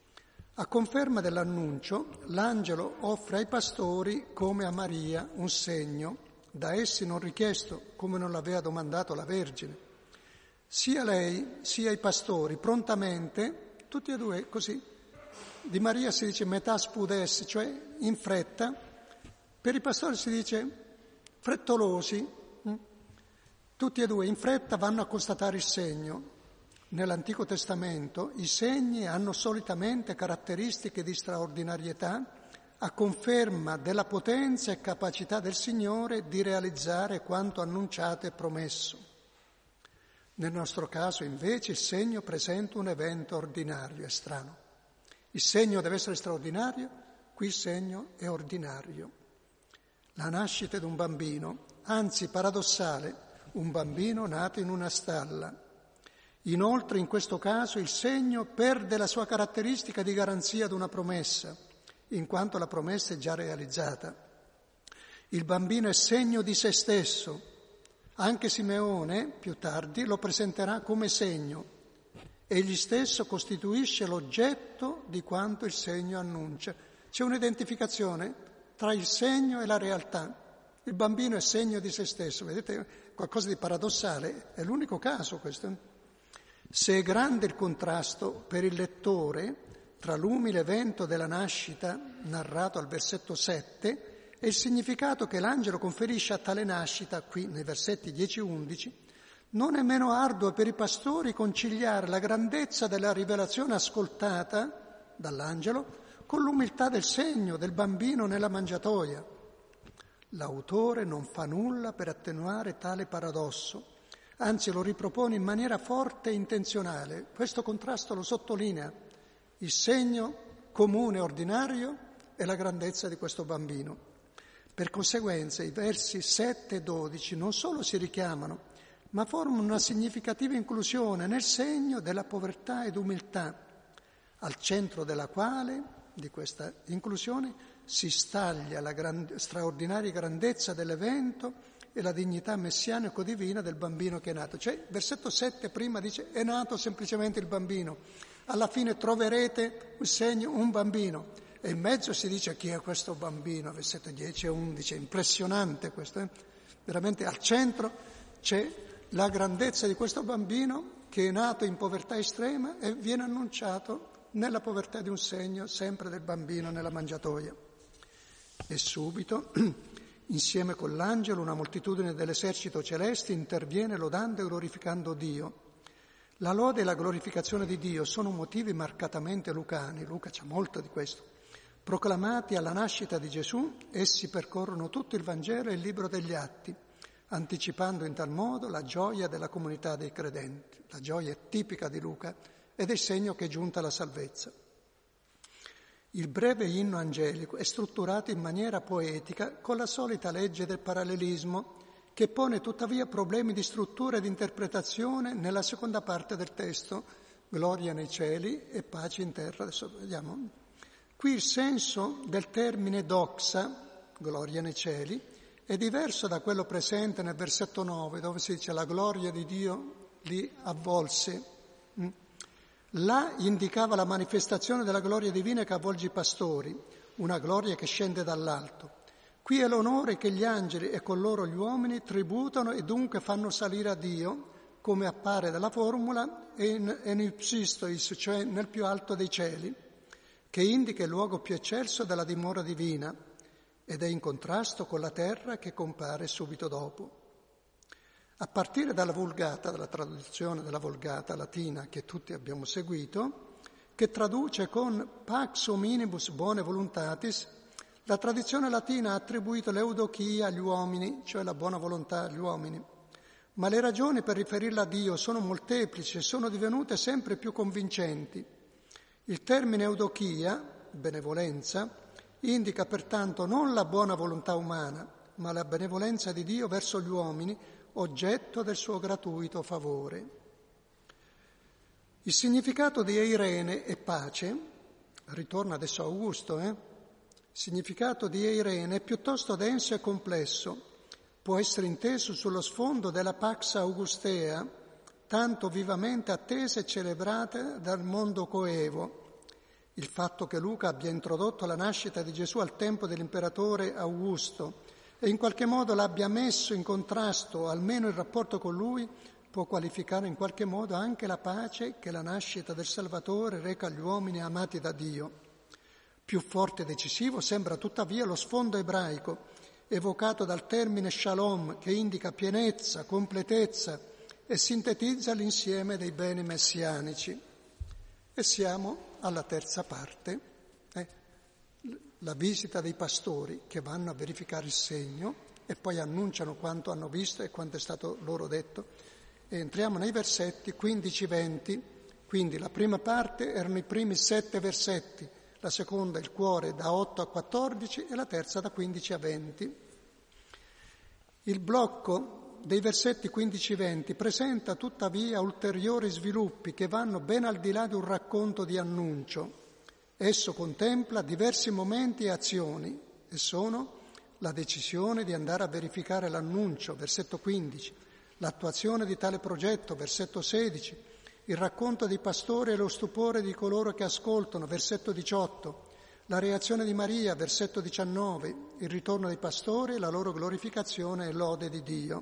A conferma dell'annuncio, l'angelo offre ai pastori, come a Maria, un segno, da essi non richiesto, come non l'aveva domandato la Vergine. Sia lei, sia i pastori, prontamente, tutti e due così. Di Maria si dice metà spudes, cioè in fretta. Per i pastori si dice frettolosi. Tutti e due in fretta vanno a constatare il segno. Nell'Antico Testamento i segni hanno solitamente caratteristiche di straordinarietà a conferma della potenza e capacità del Signore di realizzare quanto annunciato e promesso. Nel nostro caso, invece, il segno presenta un evento ordinario, è strano. Il segno deve essere straordinario, qui il segno è ordinario. La nascita di un bambino, anzi paradossale, un bambino nato in una stalla. Inoltre, in questo caso, il segno perde la sua caratteristica di garanzia di una promessa, in quanto la promessa è già realizzata. Il bambino è segno di se stesso. Anche Simeone, più tardi, lo presenterà come segno. Egli stesso costituisce l'oggetto di quanto il segno annuncia. C'è un'identificazione tra il segno e la realtà. Il bambino è segno di se stesso. Vedete, qualcosa di paradossale. È l'unico caso questo. Se è grande il contrasto per il lettore tra l'umile evento della nascita, narrato al versetto 7, e il significato che l'angelo conferisce a tale nascita, qui nei versetti 10 e 11, non è meno arduo per i pastori conciliare la grandezza della rivelazione ascoltata dall'angelo con l'umiltà del segno del bambino nella mangiatoia. L'autore non fa nulla per attenuare tale paradosso, anzi lo ripropone in maniera forte e intenzionale. Questo contrasto lo sottolinea, il segno comune ordinario e la grandezza di questo bambino. Per conseguenza i versi 7 e 12 non solo si richiamano, ma formano una significativa inclusione nel segno della povertà ed umiltà, al centro della quale, di questa inclusione, si staglia la straordinaria grandezza dell'evento e la dignità messianico-divina del bambino che è nato. Cioè, versetto 7 prima dice è nato semplicemente il bambino, alla fine troverete un segno, un bambino, e in mezzo si dice chi è questo bambino, versetto 10 e 11, è impressionante questo, veramente al centro c'è la grandezza di questo bambino che è nato in povertà estrema e viene annunciato nella povertà di un segno, sempre del bambino nella mangiatoia. E subito, insieme con l'angelo, una moltitudine dell'esercito celeste interviene lodando e glorificando Dio. La lode e la glorificazione di Dio sono motivi marcatamente lucani, Luca c'ha molto di questo. Proclamati alla nascita di Gesù, essi percorrono tutto il Vangelo e il libro degli Atti, anticipando in tal modo la gioia della comunità dei credenti. La gioia è tipica di Luca ed è il segno che è giunta la salvezza. Il breve inno angelico è strutturato in maniera poetica con la solita legge del parallelismo, che pone tuttavia problemi di struttura e di interpretazione nella seconda parte del testo, gloria nei cieli e pace in terra. Adesso vediamo. Qui il senso del termine doxa, gloria nei cieli, è diverso da quello presente nel versetto 9, dove si dice la gloria di Dio li avvolse. Là indicava la manifestazione della gloria divina che avvolge i pastori, una gloria che scende dall'alto. Qui è l'onore che gli angeli e con loro gli uomini tributano e dunque fanno salire a Dio, come appare dalla formula, nel psistois, cioè nel più alto dei cieli, che indica il luogo più eccelso della dimora divina ed è in contrasto con la terra che compare subito dopo. A partire dalla Vulgata, dalla traduzione della Vulgata latina che tutti abbiamo seguito, che traduce con pax hominibus bone voluntatis, La tradizione latina ha attribuito l'eudochia agli uomini, cioè la buona volontà agli uomini, ma le ragioni per riferirla a Dio sono molteplici e sono divenute sempre più convincenti. Il termine eudochia, benevolenza, indica pertanto non la buona volontà umana, ma la benevolenza di Dio verso gli uomini, oggetto del suo gratuito favore. Il significato di eirene è pace, ritorna adesso Augusto, Il significato di eirene è piuttosto denso e complesso, può essere inteso sullo sfondo della Pax Augustea, tanto vivamente attesa e celebrata dal mondo coevo. Il fatto che Luca abbia introdotto la nascita di Gesù al tempo dell'imperatore Augusto e in qualche modo l'abbia messo in contrasto, almeno il rapporto con lui, può qualificare in qualche modo anche la pace che la nascita del Salvatore reca agli uomini amati da Dio. Più forte e decisivo sembra tuttavia lo sfondo ebraico, evocato dal termine shalom, che indica pienezza, completezza e sintetizza l'insieme dei beni messianici. E siamo alla terza parte, la visita dei pastori che vanno a verificare il segno e poi annunciano quanto hanno visto e quanto è stato loro detto. E entriamo nei versetti 15-20, quindi la prima parte erano i primi 7 versetti, la seconda il cuore da 8 a 14 e la terza da 15 a 20. Il blocco dei versetti 15-20 presenta tuttavia ulteriori sviluppi che vanno ben al di là di un racconto di annuncio. Esso contempla diversi momenti e azioni e sono la decisione di andare a verificare l'annuncio, versetto 15, l'attuazione di tale progetto, versetto 16, il racconto dei pastori e lo stupore di coloro che ascoltano, versetto 18, la reazione di Maria, versetto 19, il ritorno dei pastori, la loro glorificazione e lode di Dio.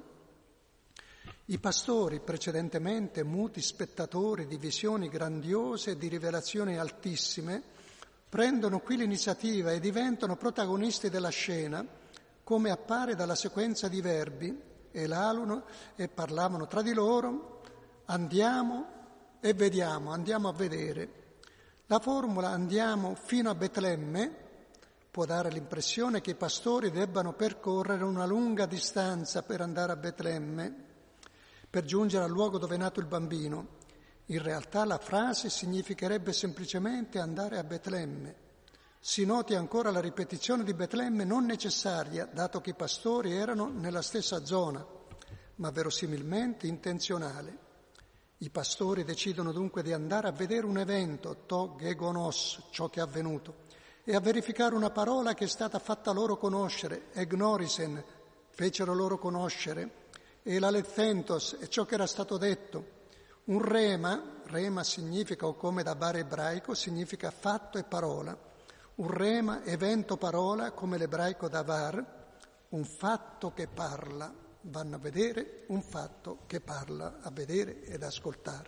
I pastori, precedentemente muti spettatori di visioni grandiose e di rivelazioni altissime, prendono qui l'iniziativa e diventano protagonisti della scena, come appare dalla sequenza di verbi, elalano e parlavano tra di loro, andiamo e vediamo, andiamo a vedere. La formula andiamo fino a Betlemme può dare l'impressione che i pastori debbano percorrere una lunga distanza per andare a Betlemme, per giungere al luogo dove è nato il bambino. In realtà la frase significherebbe semplicemente andare a Betlemme. Si noti ancora la ripetizione di Betlemme non necessaria, dato che i pastori erano nella stessa zona, ma verosimilmente intenzionale. I pastori decidono dunque di andare a vedere un evento, to gegonos, ciò che è avvenuto, e a verificare una parola che è stata fatta loro conoscere, egnorisen, fecero loro conoscere, e la lethentos, è ciò che era stato detto. Un rema significa, o come da bar ebraico, significa fatto e parola. Un rema, evento, parola, come l'ebraico davar, un fatto che parla. Vanno a vedere un fatto che parla, a vedere ed ascoltare.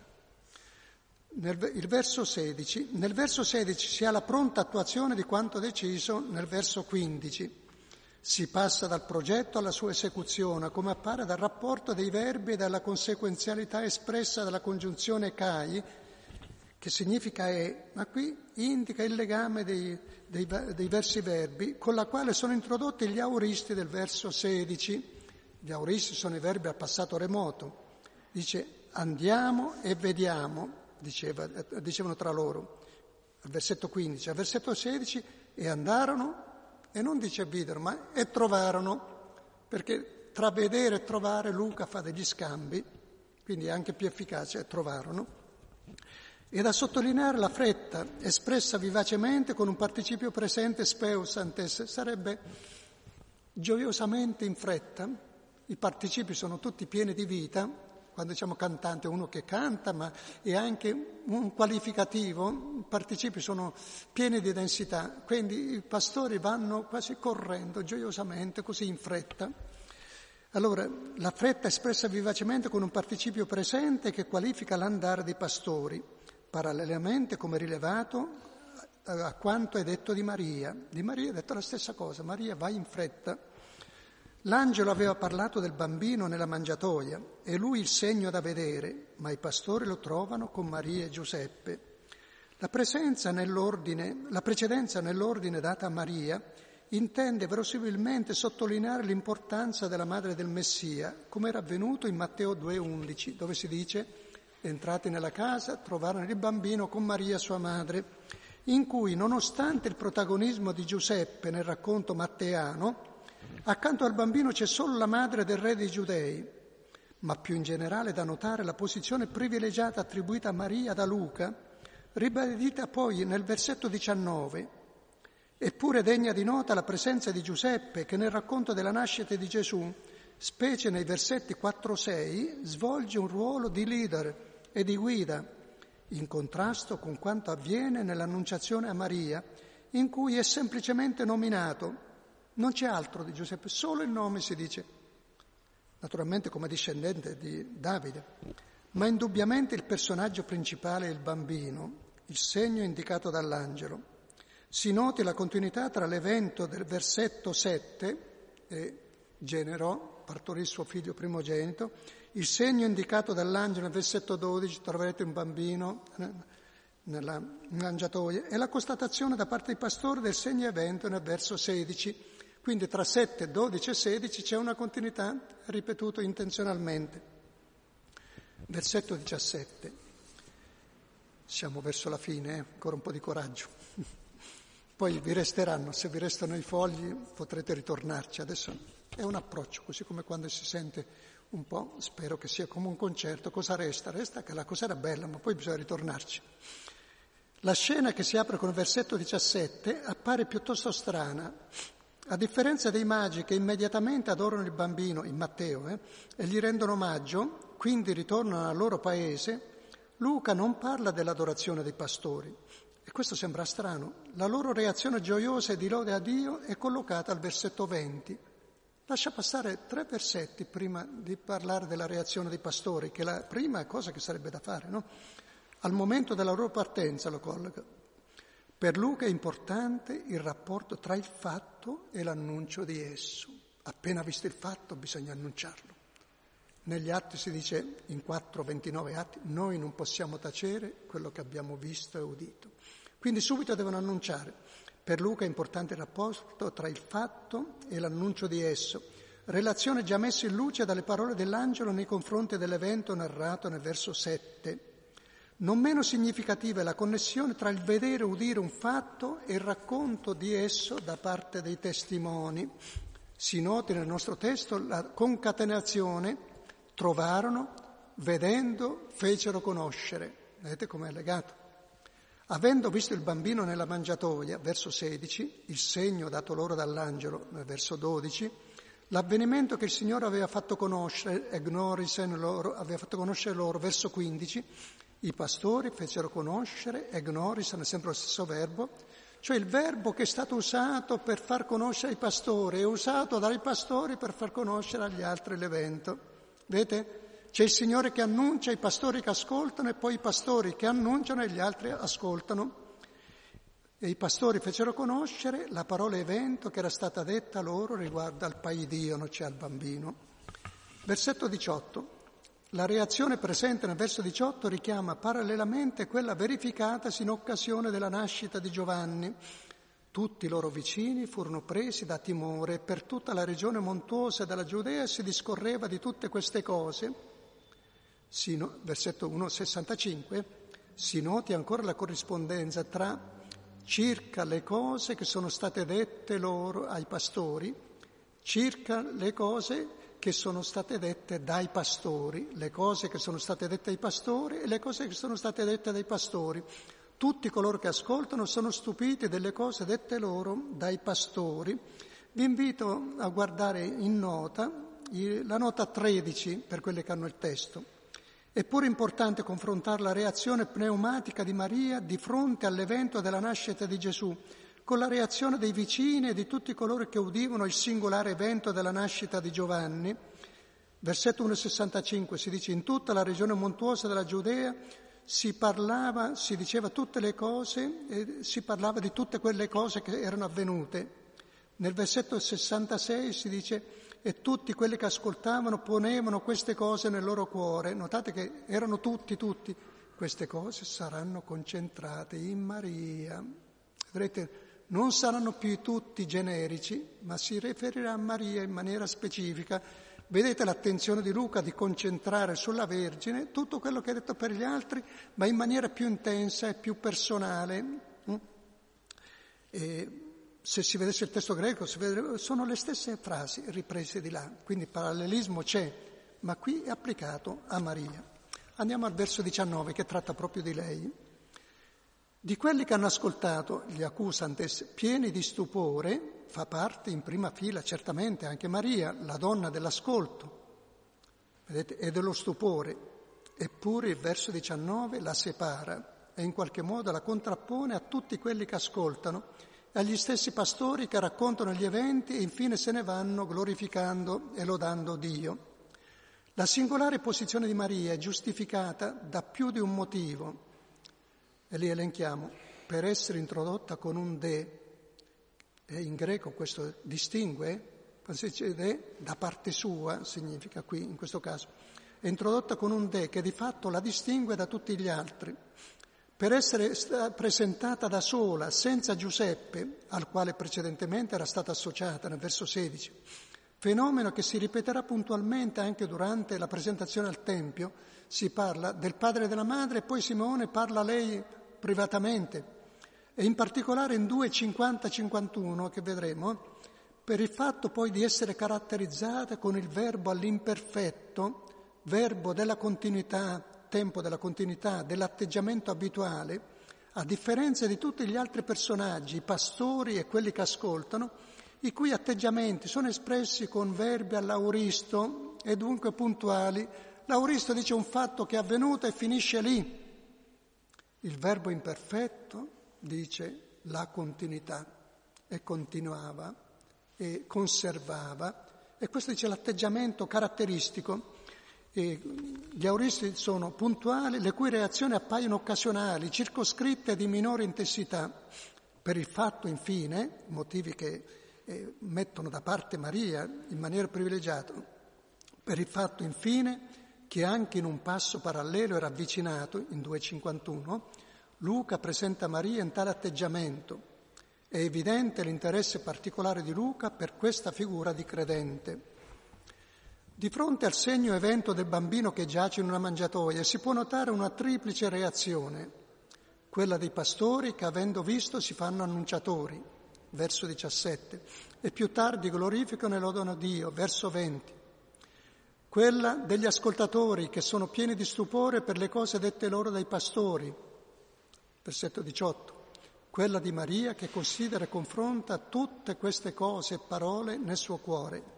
Nel verso 16 si ha la pronta attuazione di quanto deciso nel verso 15. Si passa dal progetto alla sua esecuzione, come appare dal rapporto dei verbi e dalla conseguenzialità espressa dalla congiunzione kai, che significa è, ma qui indica il legame dei versi verbi, con la quale sono introdotti gli aoristi del verso 16. Gli aoristi sono i verbi al passato remoto. Dice andiamo e vediamo, dicevano tra loro, al versetto 15. Al versetto 16 e andarono, e non dice videro, ma e trovarono, perché tra vedere e trovare Luca fa degli scambi, quindi è anche più efficace, trovarono. E da sottolineare la fretta, espressa vivacemente con un participio presente speusantes, sarebbe gioiosamente in fretta. I participi sono tutti pieni di vita, quando diciamo cantante è uno che canta, ma è anche un qualificativo, i participi sono pieni di densità, quindi i pastori vanno quasi correndo, gioiosamente, così in fretta. Allora, la fretta espressa vivacemente con un participio presente che qualifica l'andare dei pastori, parallelamente, come rilevato, a quanto è detto di Maria. Di Maria è detto la stessa cosa, Maria va in fretta. L'angelo aveva parlato del bambino nella mangiatoia e lui il segno da vedere, ma i pastori lo trovano con Maria e Giuseppe. La precedenza nell'ordine data a Maria intende verosimilmente sottolineare l'importanza della madre del Messia, come era avvenuto in Matteo 2,11, dove si dice: entrati nella casa, trovarono il bambino con Maria sua madre, in cui, nonostante il protagonismo di Giuseppe nel racconto matteano, accanto al bambino c'è solo la madre del re dei Giudei, ma più in generale da notare la posizione privilegiata attribuita a Maria da Luca, ribadita poi nel versetto 19. Eppure degna di nota la presenza di Giuseppe, che nel racconto della nascita di Gesù, specie nei versetti 4-6, svolge un ruolo di leader e di guida, in contrasto con quanto avviene nell'annunciazione a Maria, in cui è semplicemente nominato. Non c'è altro di Giuseppe, solo il nome si dice, naturalmente come discendente di Davide. Ma indubbiamente il personaggio principale è il bambino, il segno indicato dall'angelo. Si noti la continuità tra l'evento del versetto 7, e generò, partorì il suo figlio primogenito, il segno indicato dall'angelo nel versetto 12, troverete un bambino nella mangiatoia, e la constatazione da parte dei pastori del segno evento nel verso 16. Quindi tra 7, 12 e 16 c'è una continuità ripetuta intenzionalmente. Versetto 17. Siamo verso la fine, ancora un po' di coraggio. Poi vi resteranno, se vi restano i fogli potrete ritornarci. Adesso è un approccio, così come quando si sente un po', spero che sia come un concerto, cosa resta? Resta che la cosa era bella, ma poi bisogna ritornarci. La scena che si apre con il versetto 17 appare piuttosto strana. A differenza dei magi che immediatamente adorano il bambino, in Matteo, e gli rendono omaggio, quindi ritornano al loro paese, Luca non parla dell'adorazione dei pastori. E questo sembra strano. La loro reazione gioiosa e di lode a Dio è collocata al versetto 20. Lascia passare 3 versetti prima di parlare della reazione dei pastori, che è la prima cosa che sarebbe da fare, no? Al momento della loro partenza lo colloca. Per Luca è importante il rapporto tra il fatto e l'annuncio di esso. Appena visto il fatto bisogna annunciarlo. Negli atti si dice, in 4-29 atti, noi non possiamo tacere quello che abbiamo visto e udito. Quindi subito devono annunciare. Per Luca è importante il rapporto tra il fatto e l'annuncio di esso, relazione già messa in luce dalle parole dell'angelo nei confronti dell'evento narrato nel verso 7. Non meno significativa è la connessione tra il vedere e udire un fatto e il racconto di esso da parte dei testimoni. Si noti nel nostro testo la concatenazione: trovarono, vedendo, fecero conoscere. Vedete com'è legato? Avendo visto il bambino nella mangiatoia, verso 16, il segno dato loro dall'angelo, nel verso 12, l'avvenimento che il Signore aveva fatto conoscere, aveva fatto conoscere loro, verso 15, i pastori fecero conoscere, egnorisan, è sempre lo stesso verbo, cioè il verbo che è stato usato per far conoscere ai pastori, è usato dai pastori per far conoscere agli altri l'evento. Vedete? C'è il Signore che annuncia, i pastori che ascoltano, e poi i pastori che annunciano e gli altri ascoltano. E i pastori fecero conoscere la parola evento che era stata detta loro riguardo al paidio, cioè al bambino. Versetto 18. La reazione presente nel verso 18 richiama parallelamente quella verificatasi in occasione della nascita di Giovanni. Tutti i loro vicini furono presi da timore e per tutta la regione montuosa della Giudea si discorreva di tutte queste cose. Versetto 1,65, si noti ancora la corrispondenza tra circa le cose che sono state dette loro ai pastori, circa le cose che sono state dette dai pastori, le cose che sono state dette ai pastori e le cose che sono state dette dai pastori. Tutti coloro che ascoltano sono stupiti delle cose dette loro dai pastori. Vi invito a guardare in nota la nota 13 per quelli che hanno il testo. È pure importante confrontare la reazione pneumatica di Maria di fronte all'evento della nascita di Gesù con la reazione dei vicini e di tutti coloro che udivano il singolare evento della nascita di Giovanni. Versetto 1,65 si dice: in tutta la regione montuosa della Giudea si diceva tutte le cose e si parlava di tutte quelle cose che erano avvenute. Nel versetto 66 si dice: e tutti quelli che ascoltavano ponevano queste cose nel loro cuore. Notate che erano tutti. Queste cose saranno concentrate in Maria. Vedrete, non saranno più tutti generici, ma si riferirà a Maria in maniera specifica. Vedete l'attenzione di Luca di concentrare sulla Vergine tutto quello che ha detto per gli altri, ma in maniera più intensa e più personale. E se si vedesse il testo greco, sono le stesse frasi riprese di là, quindi il parallelismo c'è, ma qui è applicato a Maria. Andiamo al verso 19 che tratta proprio di lei. Di quelli che hanno ascoltato gli accusantes pieni di stupore, fa parte in prima fila certamente anche Maria, la donna dell'ascolto, vedete, e dello stupore, eppure il verso 19 la separa e in qualche modo la contrappone a tutti quelli che ascoltano, e agli stessi pastori che raccontano gli eventi e infine se ne vanno glorificando e lodando Dio. La singolare posizione di Maria è giustificata da più di un motivo, e li elenchiamo, per essere introdotta con un de, e in greco questo distingue, quando si dice de, da parte sua, significa qui in questo caso, è introdotta con un de che di fatto la distingue da tutti gli altri, per essere presentata da sola, senza Giuseppe, al quale precedentemente era stata associata nel verso 16, fenomeno che si ripeterà puntualmente anche durante la presentazione al Tempio. Si parla del padre e della madre e poi Simone parla a lei privatamente, e in particolare in 2:50-51 che vedremo, per il fatto poi di essere caratterizzata con il verbo all'imperfetto, verbo della continuità, tempo della continuità, dell'atteggiamento abituale, a differenza di tutti gli altri personaggi, i pastori e quelli che ascoltano, i cui atteggiamenti sono espressi con verbi all'auristo e dunque puntuali. L'auristo dice un fatto che è avvenuto e finisce lì. Il verbo imperfetto dice la continuità, e continuava e conservava, e questo dice l'atteggiamento caratteristico. E gli auristi sono puntuali, le cui reazioni appaiono occasionali, circoscritte di minore intensità. Per il fatto, infine, motivi che mettono da parte Maria in maniera privilegiata, per il fatto, infine, che anche in un passo parallelo e ravvicinato, in 2:51, Luca presenta Maria in tale atteggiamento. È evidente l'interesse particolare di Luca per questa figura di credente. Di fronte al segno evento del bambino che giace in una mangiatoia si può notare una triplice reazione, quella dei pastori che avendo visto si fanno annunciatori, verso 17, e più tardi glorificano e lodano Dio, verso 20. Quella degli ascoltatori che sono pieni di stupore per le cose dette loro dai pastori, versetto 18. Quella di Maria che considera e confronta tutte queste cose e parole nel suo cuore.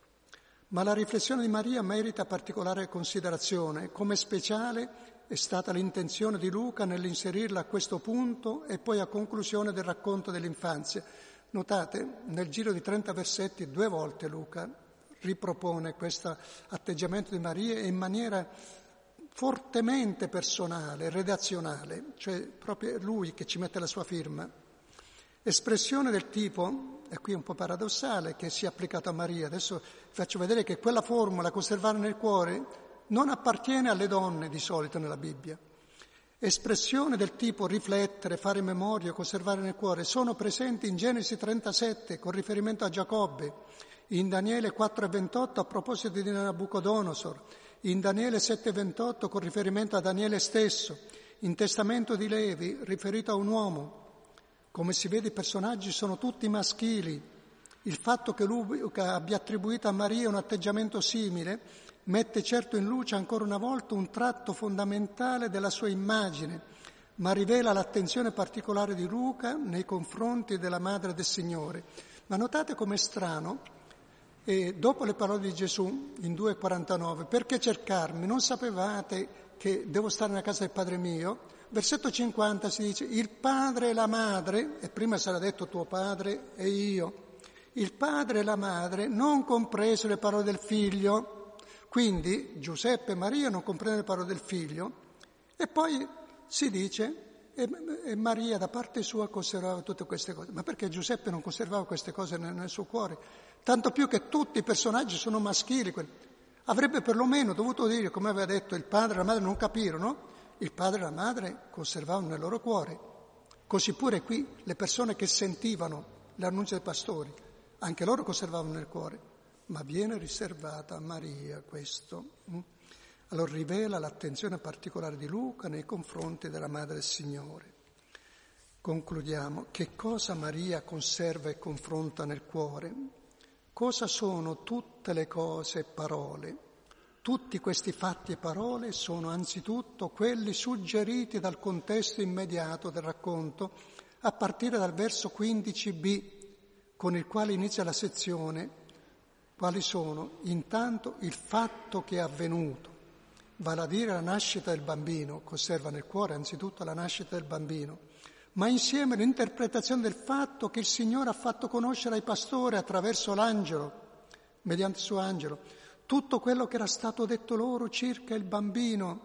Ma la riflessione di Maria merita particolare considerazione, come speciale è stata l'intenzione di Luca nell'inserirla a questo punto e poi a conclusione del racconto dell'infanzia. Notate, nel giro di 30 versetti 2 volte Luca ripropone questo atteggiamento di Maria in maniera fortemente personale, redazionale, cioè proprio lui che ci mette la sua firma. Espressione del tipo, e qui è un po' paradossale che sia applicato a Maria, adesso faccio vedere che quella formula, conservare nel cuore, non appartiene alle donne di solito nella Bibbia. Espressione del tipo riflettere, fare memoria, conservare nel cuore, sono presenti in Genesi 37 con riferimento a Giacobbe, in Daniele 4:28 a proposito di Nabucodonosor, in Daniele 7:28 con riferimento a Daniele stesso, in Testamento di Levi riferito a un uomo. Come si vede i personaggi sono tutti maschili. Il fatto che Luca abbia attribuito a Maria un atteggiamento simile mette certo in luce ancora una volta un tratto fondamentale della sua immagine, ma rivela l'attenzione particolare di Luca nei confronti della Madre del Signore. Ma notate com'è strano, e dopo le parole di Gesù in 2:49, perché cercarmi? Non sapevate che devo stare nella casa del Padre mio? Versetto 50 si dice il padre e la madre, e prima sarà detto tuo padre e io, il padre e la madre non compreso le parole del figlio, quindi Giuseppe e Maria non comprendono le parole del figlio, e poi si dice e Maria da parte sua conservava tutte queste cose. Ma perché Giuseppe non conservava queste cose nel suo cuore? Tanto più che tutti i personaggi sono maschili. Avrebbe perlomeno dovuto dire, come aveva detto, il padre e la madre non capirono, il padre e la madre conservavano nel loro cuore. Così pure qui le persone che sentivano l'annuncio dei pastori, anche loro conservavano nel cuore, ma viene riservata a Maria questo. Allora rivela l'attenzione particolare di Luca nei confronti della Madre del Signore. Concludiamo. Che cosa Maria conserva e confronta nel cuore? Cosa sono tutte le cose e parole? Tutti questi fatti e parole sono anzitutto quelli suggeriti dal contesto immediato del racconto, a partire dal verso 15b, con il quale inizia la sezione. Quali sono? Intanto il fatto che è avvenuto, vale a dire la nascita del bambino, conserva nel cuore anzitutto la nascita del bambino, ma insieme l'interpretazione del fatto che il Signore ha fatto conoscere ai pastori attraverso l'angelo, mediante il suo angelo, tutto quello che era stato detto loro circa il bambino,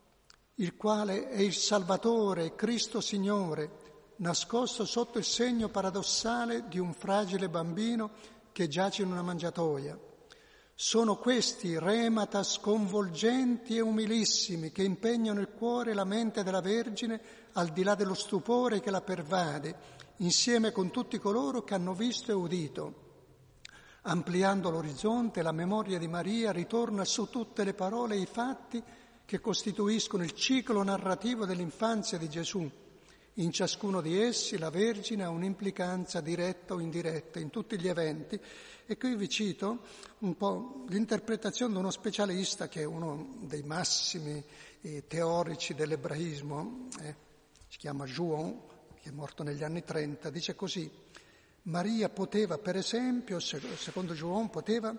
il quale è il Salvatore, Cristo Signore, nascosto sotto il segno paradossale di un fragile bambino che giace in una mangiatoia. Sono questi remata sconvolgenti e umilissimi che impegnano il cuore e la mente della Vergine al di là dello stupore che la pervade, insieme con tutti coloro che hanno visto e udito. Ampliando l'orizzonte, la memoria di Maria ritorna su tutte le parole e i fatti che costituiscono il ciclo narrativo dell'infanzia di Gesù. In ciascuno di essi la Vergine ha un'implicanza diretta o indiretta in tutti gli eventi. E qui vi cito un po' l'interpretazione di uno specialista che è uno dei massimi teorici dell'ebraismo, si chiama Juon, che è morto negli anni 30, dice così: Maria poteva, per esempio, secondo Juon, poteva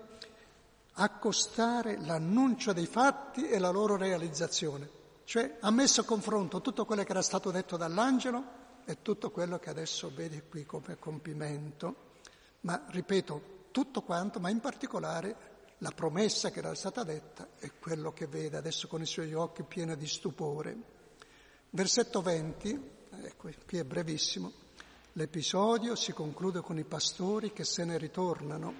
accostare l'annuncio dei fatti e la loro realizzazione. Cioè ha messo a confronto tutto quello che era stato detto dall'angelo e tutto quello che adesso vede qui come compimento. Ma, ripeto, tutto quanto, ma in particolare la promessa che era stata detta è quello che vede adesso con i suoi occhi pieni di stupore. Versetto 20, qui è brevissimo. L'episodio si conclude con i pastori che se ne ritornano.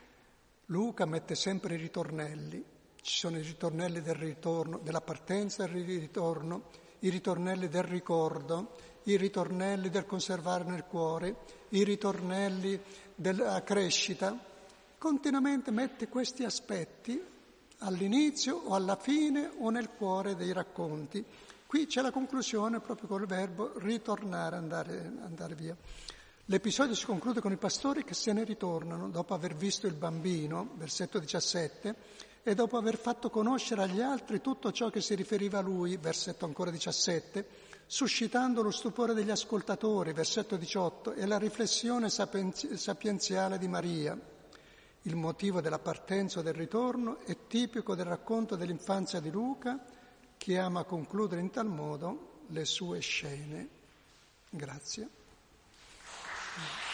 Luca mette sempre i ritornelli. Ci sono i ritornelli del ritorno, della partenza e del ritorno, i ritornelli del ricordo, i ritornelli del conservare nel cuore, i ritornelli della crescita. Continuamente mette questi aspetti all'inizio o alla fine o nel cuore dei racconti. Qui c'è la conclusione proprio col verbo ritornare, andare via. L'episodio si conclude con i pastori che se ne ritornano dopo aver visto il bambino, versetto 17, e dopo aver fatto conoscere agli altri tutto ciò che si riferiva a lui, versetto ancora 17, suscitando lo stupore degli ascoltatori, versetto 18, e la riflessione sapienziale di Maria. Il motivo della partenza o del ritorno è tipico del racconto dell'infanzia di Luca, che ama concludere in tal modo le sue scene. Grazie.